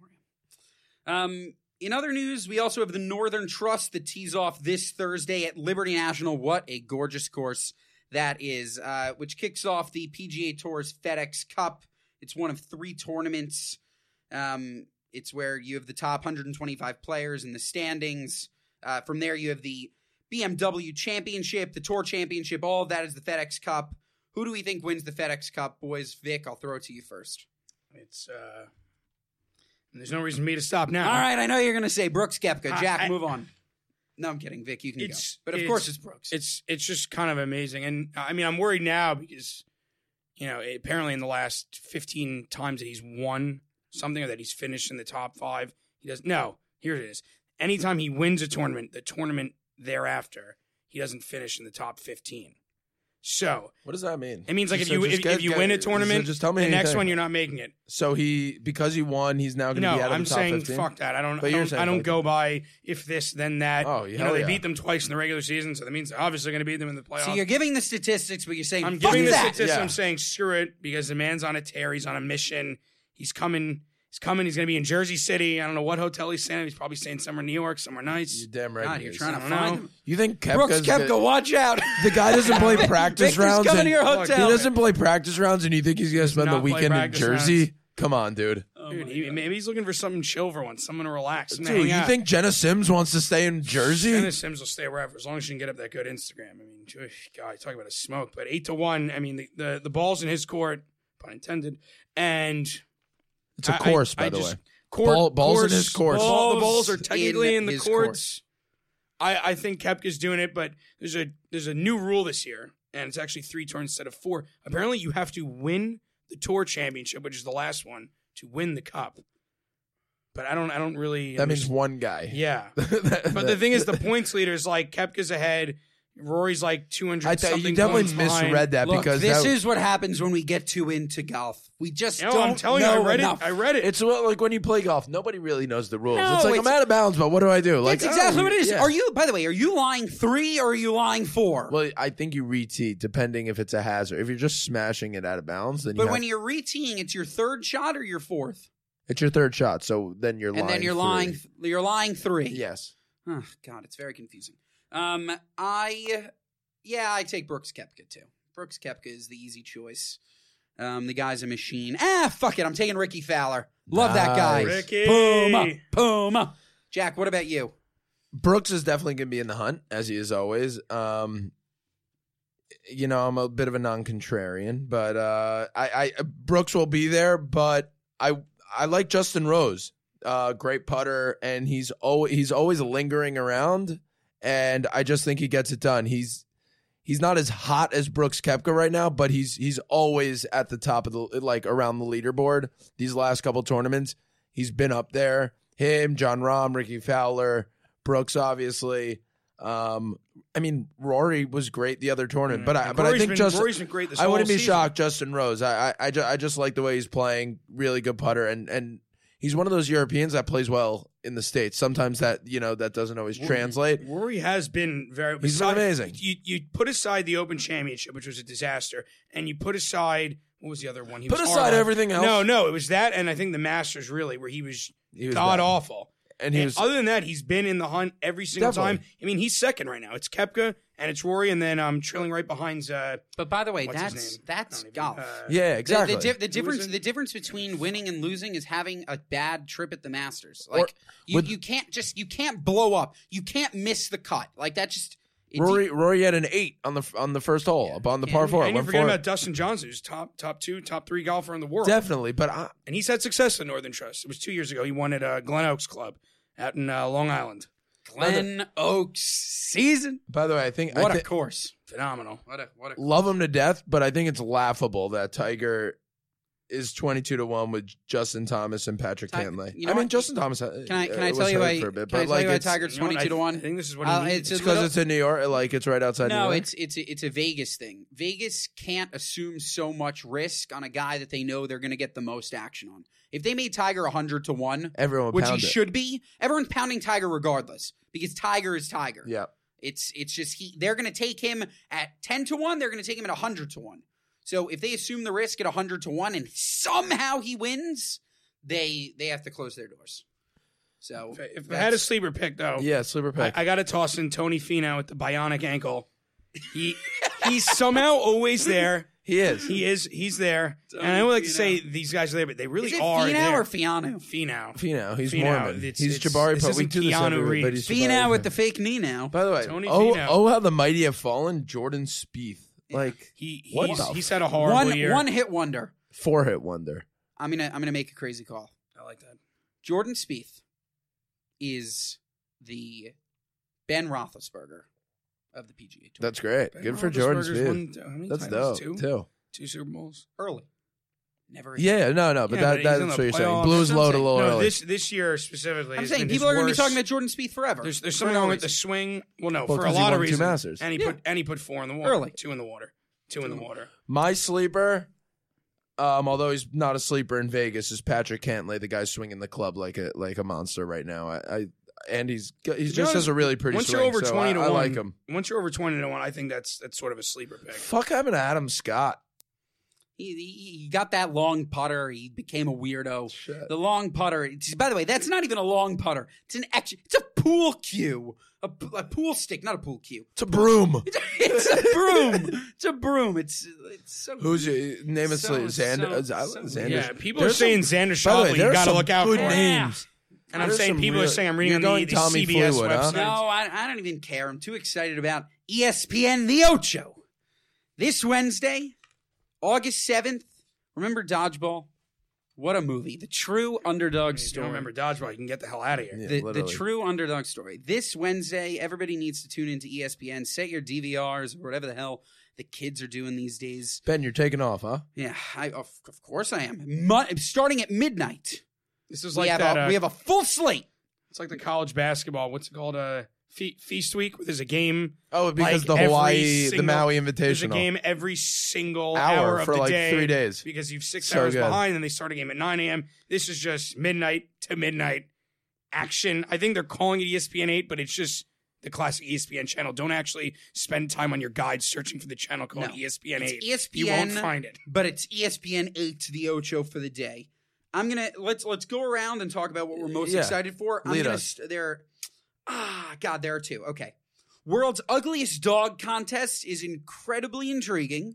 Speaker 1: Um, in other news, we also have the Northern Trust that tees off this Thursday at Liberty National. What a gorgeous course that is, uh, which kicks off the P G A Tour's FedEx Cup. It's one of three tournaments. Um, it's where you have the top one hundred twenty-five players in the standings. Uh, from there, you have the B M W Championship, the Tour Championship, all of that is the FedEx Cup. Who do we think wins the FedEx Cup, boys? Vic, I'll throw it to you first.
Speaker 3: It's uh, there's no reason for me to stop now.
Speaker 1: All right, I know you're going to say Brooks Koepka. Jack,
Speaker 3: I, I,
Speaker 1: move on. No, I'm kidding. Vic, you can
Speaker 3: it's,
Speaker 1: go. But of
Speaker 3: it's,
Speaker 1: course it's Brooks.
Speaker 3: It's it's just kind of amazing. And I mean, I'm worried now because, you know, apparently in the last fifteen times that he's won something or that he's finished in the top five, he does no, here it is. Anytime he wins a tournament, the tournament thereafter, he doesn't finish in the top fifteen. So
Speaker 2: what does that mean?
Speaker 3: It means like
Speaker 2: Just
Speaker 3: if you
Speaker 2: just
Speaker 3: if,
Speaker 2: get,
Speaker 3: if you
Speaker 2: get,
Speaker 3: win a tournament,
Speaker 2: just tell me
Speaker 3: the
Speaker 2: anything.
Speaker 3: next one you're not making it.
Speaker 2: So he because he won, he's now going to
Speaker 3: No,
Speaker 2: be out of
Speaker 3: I'm
Speaker 2: the top
Speaker 3: saying
Speaker 2: fifteen?
Speaker 3: fuck that. I don't.
Speaker 2: But
Speaker 3: I
Speaker 2: you're
Speaker 3: don't,
Speaker 2: saying
Speaker 3: I don't
Speaker 2: fuck
Speaker 3: go
Speaker 2: it.
Speaker 3: by if this then that.
Speaker 2: Oh,
Speaker 3: you
Speaker 2: hell
Speaker 3: know they
Speaker 2: yeah.
Speaker 3: beat them twice in the regular season, so that means they're obviously going to beat them in the playoffs.
Speaker 1: So you're giving the statistics, but you're saying
Speaker 3: I'm
Speaker 1: fuck
Speaker 3: giving the
Speaker 1: that.
Speaker 3: statistics.
Speaker 2: Yeah.
Speaker 3: I'm saying screw it because the man's on a tear. He's on a mission. He's coming. He's coming. He's going to be in Jersey City. I don't know what hotel he's staying. He's probably staying somewhere in New York, somewhere nice.
Speaker 2: You're damn right.
Speaker 1: God,
Speaker 2: he
Speaker 1: you're
Speaker 2: is.
Speaker 1: trying to
Speaker 3: I don't
Speaker 1: find
Speaker 3: know.
Speaker 1: him.
Speaker 2: You think Koepka's
Speaker 1: Brooks Koepka,
Speaker 2: good?
Speaker 1: watch out.
Speaker 2: The guy doesn't play practice
Speaker 1: Victor's
Speaker 2: rounds.
Speaker 1: coming
Speaker 2: and-
Speaker 1: to your
Speaker 3: Look,
Speaker 1: hotel.
Speaker 2: He doesn't play practice rounds, and you think he's going to spend the
Speaker 3: not play
Speaker 2: weekend in
Speaker 3: practice
Speaker 2: Jersey?
Speaker 3: rounds.
Speaker 2: Come on, dude.
Speaker 1: Oh
Speaker 3: Dude,
Speaker 1: my
Speaker 3: he,
Speaker 1: God.
Speaker 3: maybe he's looking for something chill for once, someone to relax. Someone to
Speaker 2: Dude,
Speaker 3: hang
Speaker 2: you
Speaker 3: out.
Speaker 2: think Jenna Sims wants to stay in Jersey?
Speaker 3: Dennis Sims will stay wherever as long as she can get up that good Instagram. I mean, God, talk about a smoke. But eight to one. I mean, the the, the ball's in his court, pun intended, and
Speaker 2: It's a
Speaker 3: I-
Speaker 2: course,
Speaker 3: I,
Speaker 2: by
Speaker 3: I
Speaker 2: the
Speaker 3: just,
Speaker 2: way.
Speaker 3: Court,
Speaker 2: Ball- balls in
Speaker 3: course,
Speaker 2: his course.
Speaker 3: Ball, the balls are
Speaker 1: Balls
Speaker 3: technically
Speaker 1: in
Speaker 3: in, the
Speaker 1: his
Speaker 3: courts. I, I think Koepka's doing it, but there's a there's a new rule this year, and it's actually three tours instead of four. Apparently, you have to win the Tour Championship, which is the last one, to win the Cup. But I don't I don't really.
Speaker 2: That means
Speaker 3: understand-
Speaker 2: one guy.
Speaker 3: yeah.
Speaker 2: That-
Speaker 3: But the thing is, the points leader is like Koepka's ahead. Rory's like two hundred.
Speaker 2: I thought
Speaker 3: something
Speaker 2: you definitely
Speaker 3: points behind.
Speaker 2: misread that
Speaker 1: Look,
Speaker 2: because
Speaker 1: this
Speaker 2: that,
Speaker 1: is what happens when we get too into golf. We just
Speaker 3: No,
Speaker 1: don't
Speaker 3: I'm telling
Speaker 1: know
Speaker 3: you, I read
Speaker 1: enough.
Speaker 3: it. I read it.
Speaker 2: it's well, like when you play golf, nobody really knows the rules.
Speaker 1: No,
Speaker 2: it's like
Speaker 1: it's-
Speaker 2: I'm out of bounds, but what do I do? Like
Speaker 1: That's exactly
Speaker 2: oh,
Speaker 1: what it is.
Speaker 2: yeah.
Speaker 1: Are you, by the way, are you lying three or are you lying four?
Speaker 2: Well, I think you re-tee depending if it's a hazard. If you're just smashing it out of bounds, then you
Speaker 1: but
Speaker 2: have,
Speaker 1: when you're re-teeing, it's your third shot or your fourth,
Speaker 2: it's your third shot. So then you're lying.
Speaker 1: and then you're
Speaker 2: three.
Speaker 1: lying. You're lying three.
Speaker 2: Yes.
Speaker 1: Oh, God, it's very confusing. Um, I, yeah, I take Brooks Koepka too. Brooks Koepka is the easy choice. Um, the guy's a machine. Ah, fuck it. I'm taking Ricky Fowler. Love that guy.
Speaker 2: Nice.
Speaker 3: Ricky.
Speaker 1: Puma, Puma. Jack, what about you?
Speaker 2: Brooks is definitely going to be in the hunt, as he is always. Um, you know, I'm a bit of a non-contrarian, but uh, I, I Brooks will be there. But I I like Justin Rose, uh, great putter, and he's always he's always lingering around, and I just think he gets it done. He's he's not as hot as Brooks Koepka right now, but he's he's always at the top of the like around the leaderboard. These last couple tournaments, he's been up there. Him, John Rahm, Ricky Fowler. Brooks, obviously. Um, I mean, Rory was great the other tournament, but I
Speaker 3: And
Speaker 2: but I
Speaker 3: Rory's
Speaker 2: think
Speaker 3: been,
Speaker 2: just
Speaker 3: Rory's been great this
Speaker 2: I
Speaker 3: whole
Speaker 2: wouldn't be
Speaker 3: season.
Speaker 2: shocked. Justin Rose, I I I, ju- I just like the way he's playing. Really good putter, and and he's one of those Europeans that plays well in the States. Sometimes that you know that doesn't always translate.
Speaker 3: Rory has been very.
Speaker 2: He's
Speaker 3: beside-
Speaker 2: amazing.
Speaker 3: You you put aside the Open Championship, which was a disaster, and you put aside what was the other one? He
Speaker 2: Put
Speaker 3: was
Speaker 2: aside
Speaker 3: horrible.
Speaker 2: everything else.
Speaker 3: No, no, it was that, and I think the Masters really, where he was,
Speaker 2: He was
Speaker 3: god
Speaker 2: bad.
Speaker 3: awful.
Speaker 2: and he
Speaker 3: And
Speaker 2: was
Speaker 3: other than that, he's been in the hunt every single
Speaker 2: Definitely.
Speaker 3: time. I mean, he's second right now. It's Koepka and it's Rory, and then um, trailing right behind. Uh,
Speaker 1: But by the way,
Speaker 3: What's his
Speaker 1: that's
Speaker 3: name?
Speaker 1: that's
Speaker 3: I don't even-
Speaker 1: golf.
Speaker 3: uh,
Speaker 2: yeah,
Speaker 1: The-
Speaker 2: exactly.
Speaker 1: The, di- the
Speaker 3: Who
Speaker 1: difference
Speaker 3: is it?
Speaker 1: the difference between winning and losing is having a bad trip at the Masters. Like
Speaker 2: Or-
Speaker 1: you,
Speaker 2: with-
Speaker 1: you can't just you can't blow up. You can't miss the cut. Like that just it,
Speaker 2: Rory Rory had an eight on the on the first hole
Speaker 1: Yeah.
Speaker 2: up on the
Speaker 1: And-
Speaker 2: par four.
Speaker 3: and you
Speaker 2: went
Speaker 3: forget
Speaker 2: for it.
Speaker 3: about Dustin Johnson, who's top top two, top three golfer in the world.
Speaker 2: Definitely, but I,
Speaker 3: And he's had success at Northern Trust. It was two years ago. He won at uh, Glen Oaks Club out in uh, Long Island.
Speaker 1: Glen Oaks season.
Speaker 2: by the way, I think
Speaker 1: What
Speaker 2: I
Speaker 1: a
Speaker 2: thi-
Speaker 1: course.
Speaker 3: Phenomenal.
Speaker 1: What a what a
Speaker 2: love him to death, but I think it's laughable that Tiger is twenty-two to one with Justin Thomas and Patrick
Speaker 1: Ti-
Speaker 2: Cantlay.
Speaker 1: you know
Speaker 2: I mean,
Speaker 1: what?
Speaker 2: Justin Thomas. uh,
Speaker 1: Can I can
Speaker 2: uh,
Speaker 1: I
Speaker 2: was
Speaker 1: tell you
Speaker 2: hurt
Speaker 1: why
Speaker 2: for a bit,
Speaker 1: can I
Speaker 2: but
Speaker 1: tell
Speaker 2: like
Speaker 1: you why
Speaker 2: it's,
Speaker 1: Tiger's
Speaker 3: You know what?
Speaker 1: twenty two to
Speaker 3: I,
Speaker 1: one?
Speaker 3: I think this is what he
Speaker 1: Uh,
Speaker 3: needs.
Speaker 1: it's a
Speaker 2: because
Speaker 1: little-
Speaker 2: it's in New York. Like it's right outside. New
Speaker 1: No,
Speaker 2: York.
Speaker 1: it's it's a, it's a Vegas thing. Vegas can't assume so much risk on a guy that they know they're going to get the most action on. If they made Tiger one hundred to one,
Speaker 2: everyone
Speaker 1: which he
Speaker 2: pound it.
Speaker 1: should be, everyone's pounding Tiger regardless because Tiger is Tiger.
Speaker 2: Yeah.
Speaker 1: It's it's just he they're going to take him at ten to one, they're going to take him at one hundred to one. So if they assume the risk at one hundred to one and somehow he wins, they they have to close their doors. So
Speaker 3: If, if I
Speaker 1: that's-
Speaker 3: had a sleeper pick, though,
Speaker 2: Yeah, sleeper pick.
Speaker 3: I, I got to toss in Tony Finau with the bionic ankle. He he's somehow always there.
Speaker 2: He is.
Speaker 3: He is. He's there. And I would like to say these guys are there, but they really
Speaker 1: Is it
Speaker 3: are
Speaker 1: Finau
Speaker 3: there.
Speaker 1: or Fiano?
Speaker 3: Finau.
Speaker 2: Finau. He's
Speaker 3: Finau.
Speaker 2: Mormon.
Speaker 3: It's-
Speaker 2: he's
Speaker 3: it's-
Speaker 2: Jabari.
Speaker 3: this
Speaker 2: But we
Speaker 3: isn't
Speaker 2: do this
Speaker 3: Keanu
Speaker 2: every, but
Speaker 3: Reeves.
Speaker 2: he's
Speaker 1: Finau
Speaker 2: Jabari.
Speaker 1: with the fake knee now.
Speaker 2: By the way,
Speaker 3: Tony
Speaker 2: oh,
Speaker 3: Finau.
Speaker 2: oh, how the mighty have fallen. Jordan Spieth. Like,
Speaker 3: He,
Speaker 2: What
Speaker 3: he's,
Speaker 2: the
Speaker 3: he's had a horrible
Speaker 1: One
Speaker 3: year.
Speaker 1: one hit wonder.
Speaker 2: four hit wonder.
Speaker 1: I'm gonna I'm gonna make a crazy call.
Speaker 3: I like that.
Speaker 1: Jordan Spieth is the Ben Roethlisberger of the P G A Tour.
Speaker 2: That's great.
Speaker 3: Ben
Speaker 2: Good for Jordan
Speaker 3: Roethlisberger's
Speaker 2: Spieth.
Speaker 3: won, how many
Speaker 2: That's
Speaker 3: titles?
Speaker 2: dope,
Speaker 3: Two?
Speaker 2: too.
Speaker 3: Two Super Bowls.
Speaker 1: Early. Never.
Speaker 2: Yeah, no, no, but
Speaker 3: Yeah,
Speaker 2: that,
Speaker 3: but he's
Speaker 2: that's
Speaker 3: in
Speaker 2: what
Speaker 3: the
Speaker 2: you're saying.
Speaker 3: playoffs.
Speaker 2: Blues
Speaker 1: That's what I'm
Speaker 2: load a
Speaker 1: saying.
Speaker 2: little
Speaker 3: No,
Speaker 2: early.
Speaker 3: this this year specifically.
Speaker 1: I'm
Speaker 3: has
Speaker 1: saying
Speaker 3: been
Speaker 1: people
Speaker 3: his
Speaker 1: are going to be
Speaker 3: worst.
Speaker 1: talking about Jordan Spieth forever.
Speaker 3: There's there's something
Speaker 1: For no
Speaker 3: wrong with the
Speaker 1: reason.
Speaker 3: swing. Well, no,
Speaker 2: Well,
Speaker 3: for a
Speaker 2: 'cause he
Speaker 3: lot of
Speaker 2: won two
Speaker 3: reasons.
Speaker 2: Masters.
Speaker 3: And he
Speaker 1: Yeah.
Speaker 3: put and he put four in the water.
Speaker 1: Early.
Speaker 3: Two in the water. Two in the water.
Speaker 2: My sleeper, um, although he's not a sleeper in Vegas, is Patrick Cantlay. The guy's swinging the club like a like a monster right now. I, I and he's he
Speaker 3: To be
Speaker 2: just
Speaker 3: honest,
Speaker 2: has a really pretty
Speaker 3: once
Speaker 2: swing.
Speaker 3: you're over
Speaker 2: so
Speaker 3: twenty
Speaker 2: I,
Speaker 3: to
Speaker 2: I
Speaker 3: one,
Speaker 2: like him.
Speaker 3: Once you're over twenty to one, I think that's that's sort of a sleeper pick.
Speaker 2: Fuck happened to Adam Scott?
Speaker 1: He, he, he got that long putter. He became a weirdo.
Speaker 2: Shit.
Speaker 1: The long putter. It's, by the way, that's not even a long putter. It's an extra. It's a pool cue. A, p- a pool stick, not a pool cue.
Speaker 2: It's a broom.
Speaker 1: It's a, it's a broom. It's a broom. It's it's so.
Speaker 2: Who's your name? Is
Speaker 1: So-
Speaker 2: Xander?
Speaker 1: so-
Speaker 2: uh,
Speaker 1: so
Speaker 2: Xander.
Speaker 3: Yeah, people
Speaker 2: There's
Speaker 3: are saying
Speaker 2: some-
Speaker 3: Xander
Speaker 2: By the way,
Speaker 3: Schauffele.
Speaker 2: there
Speaker 3: You
Speaker 2: are
Speaker 3: got to
Speaker 2: some
Speaker 3: look out
Speaker 2: good
Speaker 3: for.
Speaker 2: names.
Speaker 3: And I'm
Speaker 2: There's
Speaker 3: saying
Speaker 2: some
Speaker 3: people
Speaker 2: real-
Speaker 3: are saying I'm
Speaker 2: You're
Speaker 3: reading
Speaker 2: going
Speaker 3: the, the
Speaker 2: Tommy
Speaker 3: C B S
Speaker 2: Fleetwood, huh?
Speaker 3: website.
Speaker 1: No, I, I don't even care. I'm too excited about E S P N The Ocho. This Wednesday, August seventh. Remember Dodgeball? What a movie. The true underdog
Speaker 3: If you
Speaker 1: story.
Speaker 3: don't remember dodgeball, you can get the hell out of here.
Speaker 2: Yeah,
Speaker 1: the, the
Speaker 2: literally.
Speaker 1: true underdog story. This Wednesday, everybody needs to tune into E S P N. Set your D V Rs or whatever the hell the kids are doing these days.
Speaker 2: Ben, you're taking off, huh?
Speaker 1: Yeah, I, of, of course I am. Mo- starting at midnight.
Speaker 3: This is
Speaker 1: We
Speaker 3: like
Speaker 1: have,
Speaker 3: that.
Speaker 1: a,
Speaker 3: uh,
Speaker 1: we have a full slate.
Speaker 3: It's like the college basketball. What's it called? Uh, Fe- Feast Week. Where there's a game.
Speaker 2: Oh, because
Speaker 3: Like
Speaker 2: the
Speaker 3: every
Speaker 2: Hawaii, the
Speaker 3: single-
Speaker 2: Maui
Speaker 3: There's a
Speaker 2: Invitational.
Speaker 3: game every single
Speaker 2: Hour
Speaker 3: hour of
Speaker 2: for
Speaker 3: the
Speaker 2: like
Speaker 3: day
Speaker 2: three days.
Speaker 3: because you've six
Speaker 2: So
Speaker 3: hours
Speaker 2: good.
Speaker 3: behind, and they start a game at nine a.m. This is just midnight to midnight action. I think they're calling it E S P N eight, but it's just the classic E S P N channel. Don't actually spend time on your guide searching for the channel called
Speaker 1: No.
Speaker 3: E S P N
Speaker 1: It's
Speaker 3: eight.
Speaker 1: E S P N,
Speaker 3: You won't find it.
Speaker 1: but it's E S P N eight The Ocho for the day. I'm gonna let's let's go around and talk about what we're most
Speaker 2: Yeah.
Speaker 1: excited for. I'm
Speaker 2: Lead
Speaker 1: gonna
Speaker 2: us.
Speaker 1: st- there. Ah, God, there are two. Okay, World's Ugliest Dog Contest is incredibly intriguing.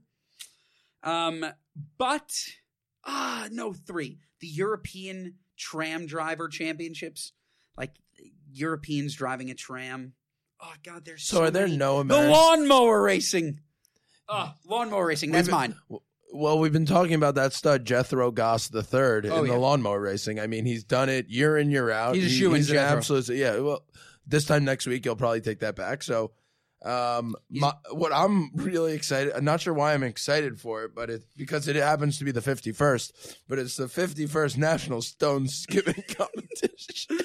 Speaker 1: Um, but ah, no, three. The European Tram Driver Championships, like Europeans driving a tram. Oh God, there's
Speaker 2: So
Speaker 1: so
Speaker 2: are there
Speaker 1: many.
Speaker 2: no
Speaker 1: The
Speaker 2: American?
Speaker 1: lawnmower racing. Ah, lawnmower racing. That's
Speaker 2: We've-
Speaker 1: mine.
Speaker 2: Well, we've been talking about that stud Jethro Goss the third
Speaker 1: Oh,
Speaker 2: in
Speaker 1: yeah.
Speaker 2: the lawnmower racing. I mean, he's done it year in year out.
Speaker 1: He's a
Speaker 2: He-
Speaker 1: shoo-in,
Speaker 2: He's an
Speaker 1: Jethro.
Speaker 2: absolute. Yeah. Well, this time next week he'll probably take that back. So, um, my, what I'm really excited. I'm not sure why I'm excited for it, but it's because it happens to be the fifty-first. But it's the fifty-first National Stone Skipping Competition.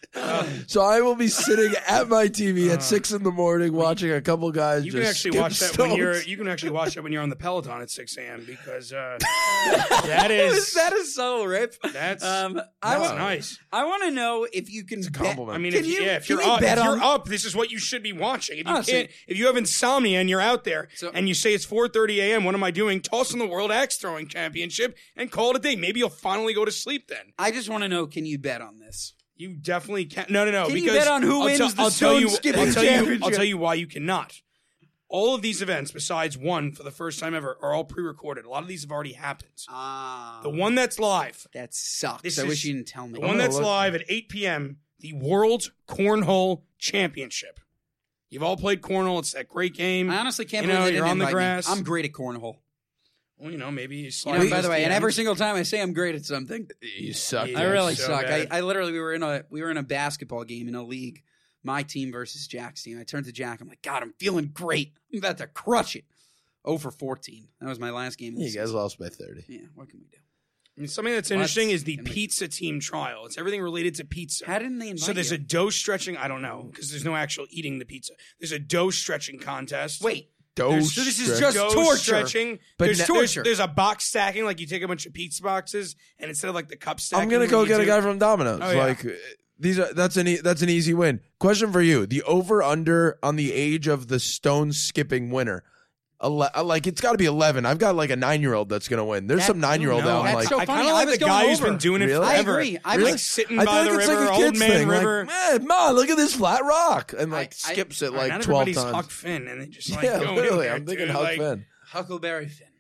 Speaker 2: So I will be sitting at my T V at
Speaker 3: Uh,
Speaker 2: six in the morning watching a couple guys.
Speaker 3: You
Speaker 2: just
Speaker 3: can actually
Speaker 2: skip
Speaker 3: watch that
Speaker 2: stones.
Speaker 3: when you're. You can actually watch that when you're on the Peloton at six a.m. because uh, that is
Speaker 1: that is so rip.
Speaker 3: that's
Speaker 1: Um, I
Speaker 3: that's
Speaker 1: want,
Speaker 3: nice.
Speaker 1: I want to know if you can
Speaker 2: It's a
Speaker 1: bet-
Speaker 2: compliment.
Speaker 3: I mean,
Speaker 1: Can
Speaker 3: if you,
Speaker 1: you-
Speaker 3: yeah, if
Speaker 1: can
Speaker 3: you're
Speaker 1: you
Speaker 3: up,
Speaker 1: bet
Speaker 3: if you're
Speaker 1: on-
Speaker 3: up, this is what you should be watching. If you
Speaker 1: Oh, so-
Speaker 3: can't, if you have insomnia and you're out there
Speaker 1: So-
Speaker 3: and you say it's four thirty a.m., what am I doing? Toss in the World Axe Throwing Championship and call it a day. Maybe you'll finally go to sleep then.
Speaker 1: I just want to know: can you bet on this?
Speaker 3: You definitely can't. No, no, no.
Speaker 1: Can you
Speaker 3: because
Speaker 1: bet on who
Speaker 3: I'll
Speaker 1: wins
Speaker 3: tell-
Speaker 1: the
Speaker 3: I'll tell
Speaker 1: stone
Speaker 3: you,
Speaker 1: skipping
Speaker 3: I'll tell you, I'll
Speaker 1: championship?
Speaker 3: tell you why you cannot. All of these events, besides one for the first time ever, are all pre-recorded. A lot of these have already happened.
Speaker 1: Ah,
Speaker 3: The one that's live,
Speaker 1: that sucks.
Speaker 3: This
Speaker 1: I
Speaker 3: is-
Speaker 1: wish you didn't tell me.
Speaker 3: the one
Speaker 2: gonna
Speaker 3: that's
Speaker 2: look-
Speaker 3: live at eight p.m., the World Cornhole Championship. You've all played cornhole. It's that great game.
Speaker 1: I honestly can't
Speaker 3: You
Speaker 1: believe
Speaker 3: know,
Speaker 1: they didn't
Speaker 3: you're on the
Speaker 1: invite me.
Speaker 3: grass.
Speaker 1: I'm great at cornhole.
Speaker 3: Well, you know, maybe you
Speaker 1: You
Speaker 3: slide.
Speaker 1: know,
Speaker 3: in
Speaker 1: by the
Speaker 3: those
Speaker 1: way, and
Speaker 3: D Ms.
Speaker 1: every single time I say I'm great at something,
Speaker 2: You suck.
Speaker 3: Yeah.
Speaker 1: I really
Speaker 3: so
Speaker 1: suck. I,
Speaker 3: bad.
Speaker 1: I literally we were in a we were in a basketball game in a league, my team versus Jack's team. I turned to Jack. I'm like, God, I'm feeling great. I'm about to crush it. oh for fourteen. That was my last game. Of the
Speaker 2: You guys
Speaker 1: season.
Speaker 2: lost by thirty.
Speaker 1: Yeah, what can we do?
Speaker 3: I mean, something that's
Speaker 1: What
Speaker 3: interesting is the
Speaker 1: can we-
Speaker 3: pizza team trial. It's everything related to pizza.
Speaker 1: How didn't they invite
Speaker 3: So there's
Speaker 1: you?
Speaker 3: a dough stretching. I don't know because there's no actual eating the pizza. There's a dough stretching contest.
Speaker 1: Wait.
Speaker 2: Dose
Speaker 1: So this is
Speaker 2: stretch.
Speaker 1: just
Speaker 3: dough
Speaker 1: torture.
Speaker 3: stretching.
Speaker 2: But
Speaker 3: there's,
Speaker 2: na-
Speaker 3: there's,
Speaker 1: torture.
Speaker 3: there's a box stacking, like you take a bunch of pizza boxes, and instead of like the cup stacking,
Speaker 2: I'm gonna
Speaker 3: where
Speaker 2: go
Speaker 3: you
Speaker 2: get a
Speaker 3: do-
Speaker 2: guy from Domino's.
Speaker 3: Oh, yeah.
Speaker 2: Like uh, these are that's an e- that's an easy win. Question for you: the over under on the age of the stone skipping winner. Ele- like it's got to be eleven. I've got like a nine year old that's gonna win. There's
Speaker 1: That-
Speaker 2: some nine year old
Speaker 3: No,
Speaker 2: out.
Speaker 1: that's
Speaker 2: Like
Speaker 1: so
Speaker 3: I
Speaker 1: funny.
Speaker 3: kind of
Speaker 1: I
Speaker 3: like
Speaker 1: was
Speaker 3: the
Speaker 1: going
Speaker 3: guy who's
Speaker 1: over.
Speaker 3: been doing it
Speaker 2: Really?
Speaker 1: I
Speaker 3: forever.
Speaker 1: agree. I
Speaker 3: Like
Speaker 1: was-
Speaker 3: sitting
Speaker 2: I
Speaker 3: by
Speaker 2: feel
Speaker 3: the
Speaker 2: like it's
Speaker 3: river,
Speaker 2: like a
Speaker 3: Old
Speaker 2: kid's
Speaker 3: Man
Speaker 2: thing.
Speaker 3: River.
Speaker 2: Like, man, ma, look at this flat rock, and like
Speaker 1: I- I-
Speaker 2: skips it
Speaker 3: All right,
Speaker 2: like
Speaker 3: not
Speaker 2: twelve
Speaker 3: everybody's
Speaker 2: times.
Speaker 3: Huck Finn, and they just like
Speaker 2: Yeah,
Speaker 3: go in
Speaker 2: literally.
Speaker 3: there,
Speaker 2: I'm thinking
Speaker 3: dude,
Speaker 2: Huck
Speaker 3: like,
Speaker 2: Finn.
Speaker 1: Huckleberry Finn.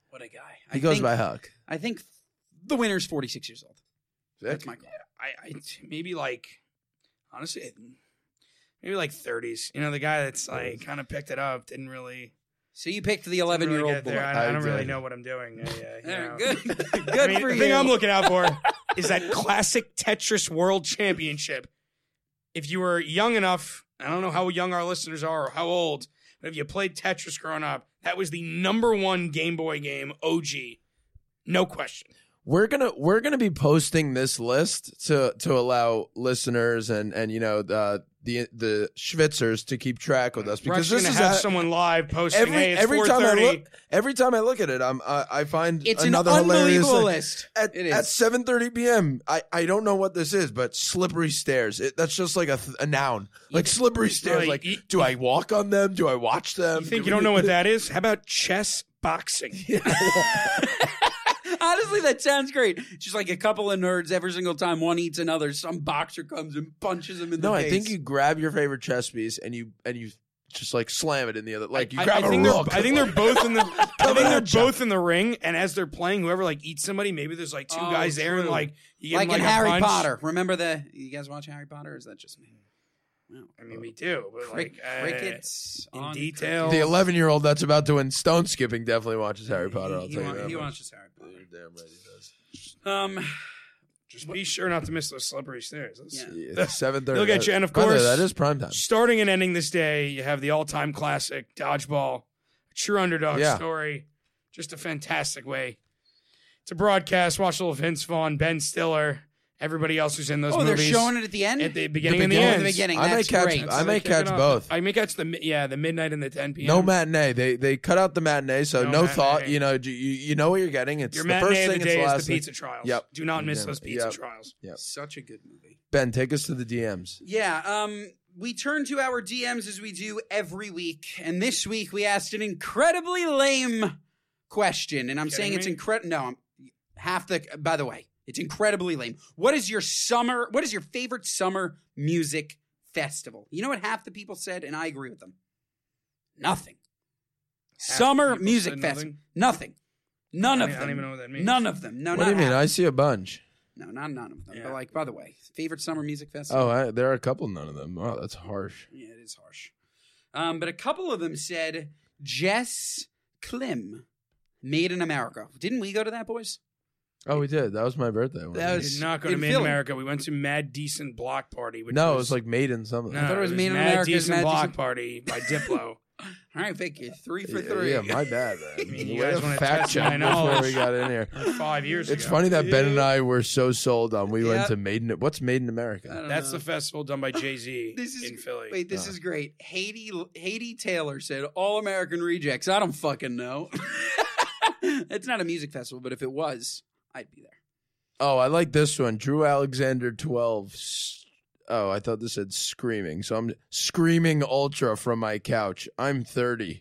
Speaker 3: What a guy.
Speaker 2: He
Speaker 1: I
Speaker 2: goes
Speaker 1: think,
Speaker 2: by Huck.
Speaker 1: I think the winner's forty-six years old.
Speaker 2: Vic?
Speaker 1: That's my call.
Speaker 3: I, I maybe like honestly maybe like thirties. You know, the guy that's like kind of picked it up didn't really.
Speaker 1: So you picked the
Speaker 3: didn't really
Speaker 1: eleven-year-old
Speaker 3: get
Speaker 1: boy.
Speaker 3: there. I, I don't
Speaker 2: I
Speaker 3: really
Speaker 2: did.
Speaker 3: know what I'm doing. Yeah, yeah, you
Speaker 1: Yeah,
Speaker 3: know.
Speaker 1: good, good
Speaker 3: I mean,
Speaker 1: for
Speaker 3: the
Speaker 1: you.
Speaker 3: thing I'm looking out for is that classic Tetris World Championship. If you were young enough, I don't know how young our listeners are or how old, but if you played Tetris growing up, that was the number one Game Boy game, O G. No question.
Speaker 2: We're gonna we're gonna be posting this list to to allow listeners and and you know the the the Schwitzers to keep track with us
Speaker 3: We're
Speaker 2: because
Speaker 3: actually
Speaker 2: this
Speaker 3: going to
Speaker 2: is
Speaker 3: have
Speaker 2: a-
Speaker 3: someone live posting,
Speaker 2: every
Speaker 3: hey, it's
Speaker 2: every time I
Speaker 3: four thirty.
Speaker 2: look every time I look at it, I'm I, I find
Speaker 1: It's
Speaker 2: another
Speaker 1: an
Speaker 2: hilarious
Speaker 1: unbelievable
Speaker 2: thing.
Speaker 1: list.
Speaker 2: At,
Speaker 1: It is.
Speaker 2: at seven thirty p.m. I, I don't know what this is, but slippery stairs. It, that's just like a, th- a noun. Like slippery stairs.
Speaker 3: Like,
Speaker 2: Like,
Speaker 3: you-
Speaker 2: do I walk on them? Do I watch them?
Speaker 3: You think
Speaker 2: Do
Speaker 3: you don't
Speaker 2: we-
Speaker 3: know what that is? How about chess boxing?
Speaker 1: Honestly, that sounds great. Just like a couple of nerds every single time one eats another, some boxer comes and punches him in the
Speaker 2: No,
Speaker 1: face.
Speaker 2: I think you grab your favorite chess piece and you and you just like slam it in the other. Like you
Speaker 3: I,
Speaker 2: grab
Speaker 3: I
Speaker 2: a
Speaker 3: think they're,
Speaker 2: rook.
Speaker 3: I think they're both in the. I
Speaker 2: Come
Speaker 3: think they're
Speaker 2: at ya.
Speaker 3: both in the ring, and as they're playing, whoever like eats somebody, maybe there's like two
Speaker 1: Oh,
Speaker 3: guys there, and
Speaker 1: true.
Speaker 3: like you give
Speaker 1: like
Speaker 3: them,
Speaker 1: in
Speaker 3: like, a
Speaker 1: Harry
Speaker 3: punch.
Speaker 1: Potter. Remember the? You guys watch Harry Potter? Or is that just me? Wow.
Speaker 3: I mean, we do, but like
Speaker 1: Crick-
Speaker 3: uh,
Speaker 1: crickets
Speaker 3: in
Speaker 1: on
Speaker 3: detail.
Speaker 2: the eleven year old that's about to win stone skipping definitely watches Harry Potter. I'll
Speaker 1: He,
Speaker 2: tell
Speaker 1: wa-
Speaker 2: you that.
Speaker 1: he
Speaker 2: much.
Speaker 1: watches Harry Potter.
Speaker 2: You're damn right he does.
Speaker 1: Um,
Speaker 3: Just be sure not to miss those slippery stairs. That's-
Speaker 1: Yeah.
Speaker 2: Yeah, seven thirty.
Speaker 3: They'll get you, and of
Speaker 2: By the way,
Speaker 3: course-
Speaker 2: that is prime time.
Speaker 3: Starting and ending this day, you have the all-time classic dodgeball, a true underdog
Speaker 2: Yeah.
Speaker 3: story. Just a fantastic way to broadcast. Watch little Vince Vaughn, Ben Stiller, everybody else who's in those
Speaker 1: oh, they're
Speaker 3: movies.
Speaker 1: showing it at the end.
Speaker 3: at the beginning and the
Speaker 2: beginning.
Speaker 3: end.
Speaker 1: The beginning.
Speaker 2: I may
Speaker 1: That's
Speaker 2: catch.
Speaker 1: great.
Speaker 2: I
Speaker 3: So
Speaker 2: may
Speaker 3: they kick
Speaker 2: catch
Speaker 3: it off.
Speaker 2: both.
Speaker 3: I may catch the mi- yeah the midnight and the ten p.m.
Speaker 2: No matinee. They they cut out the matinee, so
Speaker 3: No
Speaker 2: no,
Speaker 3: matinee.
Speaker 2: thought. You know, you you know what you're getting. It's
Speaker 3: Your
Speaker 2: the
Speaker 3: matinee
Speaker 2: first
Speaker 3: of
Speaker 2: thing.
Speaker 3: the
Speaker 2: It's
Speaker 3: day
Speaker 2: the
Speaker 3: is
Speaker 2: last
Speaker 3: the pizza trials.
Speaker 2: Yep.
Speaker 3: Do not miss
Speaker 2: Damn
Speaker 3: those
Speaker 2: it.
Speaker 3: pizza
Speaker 2: Yep.
Speaker 3: trials.
Speaker 2: Yep.
Speaker 1: Such a good movie.
Speaker 2: Ben, take us to the D Ms.
Speaker 1: Yeah, um, we turn to our D Ms as we do every week, and this week we asked an incredibly lame question, and I'm
Speaker 3: Kidding
Speaker 1: saying it's
Speaker 3: me?
Speaker 1: incredible. No, I'm half the. By the way, it's incredibly lame. What is your summer? What is your favorite summer music festival? You know what half the people said, and I agree with them. Nothing.
Speaker 3: Half
Speaker 1: Summer
Speaker 3: the people
Speaker 1: music
Speaker 3: said
Speaker 1: festival.
Speaker 3: nothing?
Speaker 1: Nothing. None
Speaker 3: I
Speaker 1: of
Speaker 3: don't- I
Speaker 1: them.
Speaker 3: don't even know what that means.
Speaker 1: None of them. No,
Speaker 2: What
Speaker 1: not
Speaker 2: do you mean?
Speaker 1: half.
Speaker 2: I see a bunch.
Speaker 1: No, not none of them.
Speaker 3: Yeah.
Speaker 1: But like, by the way, favorite summer music festival.
Speaker 2: Oh, I, there are a couple. None of them. Oh, that's harsh.
Speaker 1: Yeah, it is harsh. Um, but a couple of them said Jess Klim, Made in America. Didn't we go to that, boys?
Speaker 2: Oh, we did. That was my birthday. wasn't
Speaker 1: That
Speaker 2: it?
Speaker 3: We
Speaker 1: was-
Speaker 3: did not go to
Speaker 1: in
Speaker 3: Made in
Speaker 1: Philly.
Speaker 3: America. We went to Mad Decent Block Party. Which
Speaker 2: no,
Speaker 3: was,
Speaker 2: it was like made in something.
Speaker 3: no,
Speaker 1: I thought it was Made in
Speaker 3: Mad
Speaker 1: America's
Speaker 3: Decent
Speaker 1: Mad
Speaker 3: Block
Speaker 1: Decent-
Speaker 3: Party by Diplo.
Speaker 1: All right, Vic, you're three for
Speaker 2: Yeah,
Speaker 1: three.
Speaker 2: Yeah, my bad, man.
Speaker 3: I mean, you
Speaker 2: Way
Speaker 3: guys
Speaker 2: to
Speaker 3: wanna
Speaker 2: fact
Speaker 3: test my
Speaker 2: check before
Speaker 3: knowledge.
Speaker 2: we got in here.
Speaker 3: Five years
Speaker 2: It's
Speaker 3: ago.
Speaker 2: funny that Ben and I were so sold on. We
Speaker 1: Yeah.
Speaker 2: went to Made in. What's Made in
Speaker 1: I
Speaker 2: America?
Speaker 1: don't
Speaker 3: That's
Speaker 1: know.
Speaker 3: the festival done by Jay Z
Speaker 1: This is
Speaker 3: in Philly.
Speaker 1: Wait, this
Speaker 2: Oh.
Speaker 1: is great. Haiti Haiti Taylor said All American Rejects. I don't fucking know. It's not a music festival, but if it was, I'd be there.
Speaker 2: Oh, I like this one. Drew Alexander twelve. S- Oh, I thought this said screaming. So I'm screaming ultra from my couch. I'm thirty.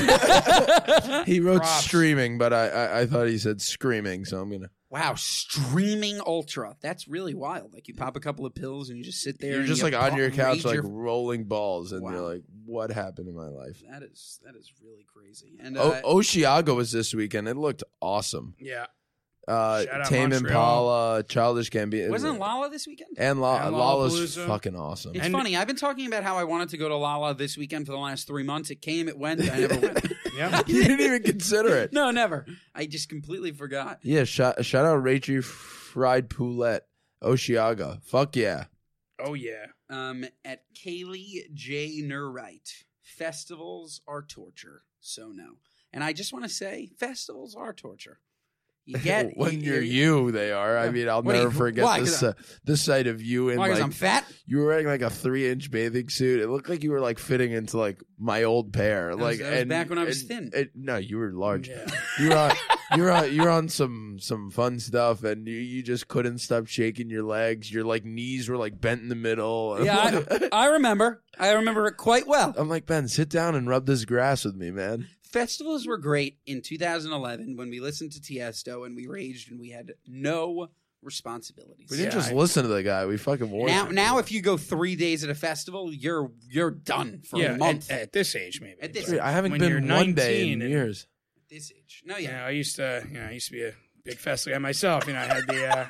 Speaker 2: He wrote
Speaker 3: Props.
Speaker 2: streaming, but I, I I thought he said screaming. So I'm gonna.
Speaker 1: Wow, streaming ultra. That's really wild. Like you pop a couple of pills and you just sit there.
Speaker 2: You're
Speaker 1: and
Speaker 2: just
Speaker 1: you
Speaker 2: like on
Speaker 1: pop-
Speaker 2: your couch,
Speaker 1: rage
Speaker 2: like
Speaker 1: your-
Speaker 2: rolling balls, and
Speaker 1: Wow.
Speaker 2: you're like, "What happened in my life?"
Speaker 1: that is that is really crazy. And uh,
Speaker 2: O- Oshiaga was this weekend. It looked awesome.
Speaker 3: Yeah.
Speaker 2: Uh,
Speaker 3: Shout out
Speaker 2: Tame
Speaker 3: Montreal.
Speaker 2: Impala, Childish Gambino,
Speaker 1: wasn't Lala this weekend?
Speaker 2: and, La-
Speaker 3: And
Speaker 2: Lala's
Speaker 3: Lollapalooza.
Speaker 2: fucking awesome.
Speaker 1: It's
Speaker 3: And-
Speaker 1: funny. I've been talking about how I wanted to go to Lala this weekend for the last three months. It came, it went. I never went.
Speaker 3: Yeah.
Speaker 2: You didn't even consider it.
Speaker 1: No, never. I just completely forgot.
Speaker 2: Yeah, shout, shout out Rachie Fried Poulette, Oshiaga. Fuck yeah.
Speaker 3: Oh, yeah.
Speaker 1: Um, at Kaylee J. Nurright, festivals are torture. So no. And I just want to say, festivals are torture. You get
Speaker 2: when
Speaker 1: you-
Speaker 2: you're you, they are. I
Speaker 1: Yeah.
Speaker 2: mean, I'll
Speaker 1: What do
Speaker 2: never
Speaker 1: you-
Speaker 2: forget
Speaker 1: why?
Speaker 2: this
Speaker 1: 'Cause
Speaker 2: uh, this sight of you in
Speaker 1: Why? Because
Speaker 2: like
Speaker 1: I'm fat.
Speaker 2: you were wearing like a three inch bathing suit. It looked like you were like fitting into like my old pair.
Speaker 1: was-
Speaker 2: Like
Speaker 1: that was
Speaker 2: and,
Speaker 1: back when I was
Speaker 2: and-
Speaker 1: thin.
Speaker 2: and- no, you were large.
Speaker 3: Yeah.
Speaker 2: You were on, you were on, you were on some some fun stuff, and you, you just couldn't stop shaking your legs. Your like knees were like bent in the middle.
Speaker 1: Yeah, I, I remember. I remember it quite well.
Speaker 2: I'm like, Ben, sit down and rub this grass with me, man.
Speaker 1: Festivals were great in two thousand eleven when we listened to Tiesto and we raged and we had no responsibilities.
Speaker 2: We didn't
Speaker 3: Yeah,
Speaker 2: just
Speaker 3: I-
Speaker 2: listen to the guy. We fucking
Speaker 1: Now,
Speaker 2: worshiped
Speaker 1: now,
Speaker 2: him.
Speaker 1: if you go three days at a festival, you're you're done for
Speaker 3: yeah.
Speaker 1: a month.
Speaker 3: At, at this age, maybe.
Speaker 1: At this
Speaker 3: But
Speaker 1: age.
Speaker 2: I haven't
Speaker 3: when
Speaker 2: been
Speaker 3: you're
Speaker 2: one day in
Speaker 3: nineteen and-
Speaker 2: years.
Speaker 1: this age. No,
Speaker 3: You know,
Speaker 1: yeah.
Speaker 3: I used to, you know, I used to be a big festival guy myself. You know, I had the, uh,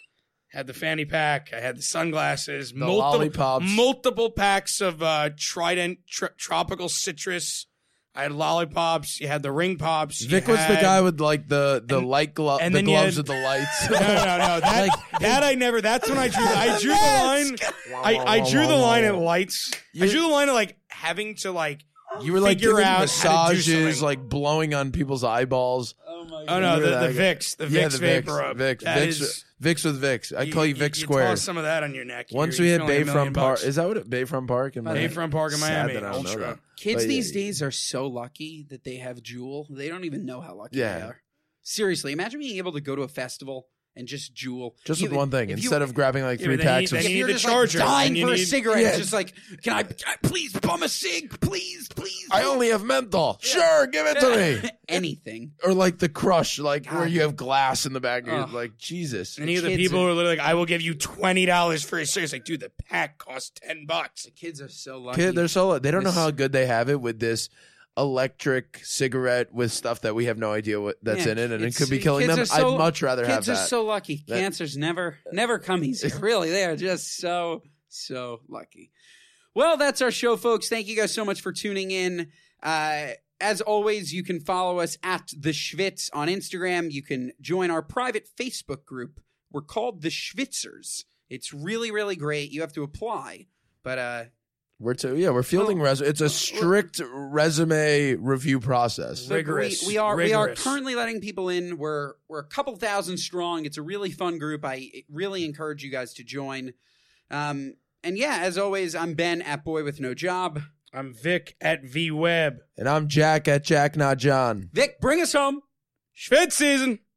Speaker 3: had the fanny pack, I had the sunglasses,
Speaker 2: The
Speaker 3: multiple,
Speaker 2: lollipops.
Speaker 3: multiple packs of uh, Trident tr- tropical citrus. I had lollipops. You had the ring pops. you
Speaker 2: Vic was the
Speaker 3: had-
Speaker 2: guy with like the the
Speaker 3: And-
Speaker 2: light glove,
Speaker 3: and
Speaker 2: the
Speaker 3: then you
Speaker 2: gloves
Speaker 3: had-
Speaker 2: with the lights.
Speaker 3: No, no, no. That, that I never. That's when I drew. I drew the line. I, I drew the line at lights. I drew the line at like having to like.
Speaker 2: You were like
Speaker 3: figure
Speaker 2: giving
Speaker 3: out how to do
Speaker 2: massages,
Speaker 3: something.
Speaker 2: like blowing on people's eyeballs.
Speaker 1: Oh my
Speaker 3: Oh no,
Speaker 2: You were
Speaker 3: the, the
Speaker 2: that guy.
Speaker 3: Vicks, the
Speaker 2: Yeah,
Speaker 3: Vicks
Speaker 2: the
Speaker 3: vapor
Speaker 2: Vicks,
Speaker 3: rub.
Speaker 2: Vicks,
Speaker 3: That
Speaker 2: Vicks,
Speaker 3: is-
Speaker 2: Vicks with Vicks. I call you, Vic
Speaker 3: you,
Speaker 2: Square.
Speaker 3: toss some of that on your neck.
Speaker 2: Once
Speaker 3: you're,
Speaker 2: we
Speaker 3: you're
Speaker 2: hit
Speaker 3: feeling a million
Speaker 2: Bayfront Park,
Speaker 3: bucks.
Speaker 2: is that what it, Bayfront Park in Miami?
Speaker 3: Bayfront Park in
Speaker 2: Sad
Speaker 3: Miami?
Speaker 2: that I don't know
Speaker 3: Ultra.
Speaker 2: that.
Speaker 1: Kids
Speaker 2: But
Speaker 1: these
Speaker 2: yeah,
Speaker 1: days are so lucky that they have Juul. They don't even know how lucky
Speaker 2: Yeah.
Speaker 1: they are. Seriously, imagine being able to go to a festival and just Juul.
Speaker 2: Just
Speaker 1: You-
Speaker 2: with one thing,
Speaker 1: if you-
Speaker 2: instead of grabbing like
Speaker 3: Yeah,
Speaker 2: three
Speaker 3: but then
Speaker 2: packs
Speaker 3: you-
Speaker 2: of
Speaker 3: then
Speaker 1: if
Speaker 3: you
Speaker 1: you're
Speaker 3: need
Speaker 1: just
Speaker 3: the charger,
Speaker 1: like dying
Speaker 3: and you
Speaker 1: for a
Speaker 3: need-
Speaker 1: cigarette,
Speaker 2: Yeah.
Speaker 1: it's just like, can I, can I please bum a cig, please, please.
Speaker 2: I only have menthol. Sure, give it to me.
Speaker 1: Anything.
Speaker 2: Or like the crush, like where
Speaker 1: God.
Speaker 2: you have glass in the back. Of your,
Speaker 1: Ugh.
Speaker 2: like Jesus.
Speaker 3: And you the
Speaker 1: kids
Speaker 3: people
Speaker 1: are-
Speaker 3: who are literally like, I will give you twenty dollars for a cigarette. It's like, dude, the pack costs ten bucks.
Speaker 1: The kids are so lucky.
Speaker 2: Kid, they're so they don't know
Speaker 1: This-
Speaker 2: how good they have it with this electric cigarette with stuff that we have no idea what that's
Speaker 1: Yeah,
Speaker 2: in it, and it
Speaker 1: it's-
Speaker 2: could be killing
Speaker 1: kids
Speaker 2: them.
Speaker 1: are so-
Speaker 2: I'd much rather have
Speaker 1: Kids are
Speaker 2: that.
Speaker 1: so lucky.
Speaker 2: That-
Speaker 1: Cancers never, never come easy. Really, they are just so, so lucky. Well, that's our show, folks. Thank you guys so much for tuning in. Uh, as always, you can follow us at The Schwitz on Instagram. You can join our private Facebook group. We're called The Schwitzers. It's really, really great. You have to apply, but uh,
Speaker 2: We're to, yeah, we're fielding
Speaker 1: Well,
Speaker 2: res. It's a strict resume review process.
Speaker 1: Look,
Speaker 3: Rigorous.
Speaker 1: We, we are we are
Speaker 3: Rigorous.
Speaker 1: currently letting people in. We're we're a couple thousand strong. It's a really fun group. I really encourage you guys to join. Um, and yeah, as always, I'm Ben at Boy with No Job.
Speaker 3: I'm Vic at V Web.
Speaker 2: And I'm Jack at Jack Not John.
Speaker 1: Vic, bring us home.
Speaker 3: Schwitz season.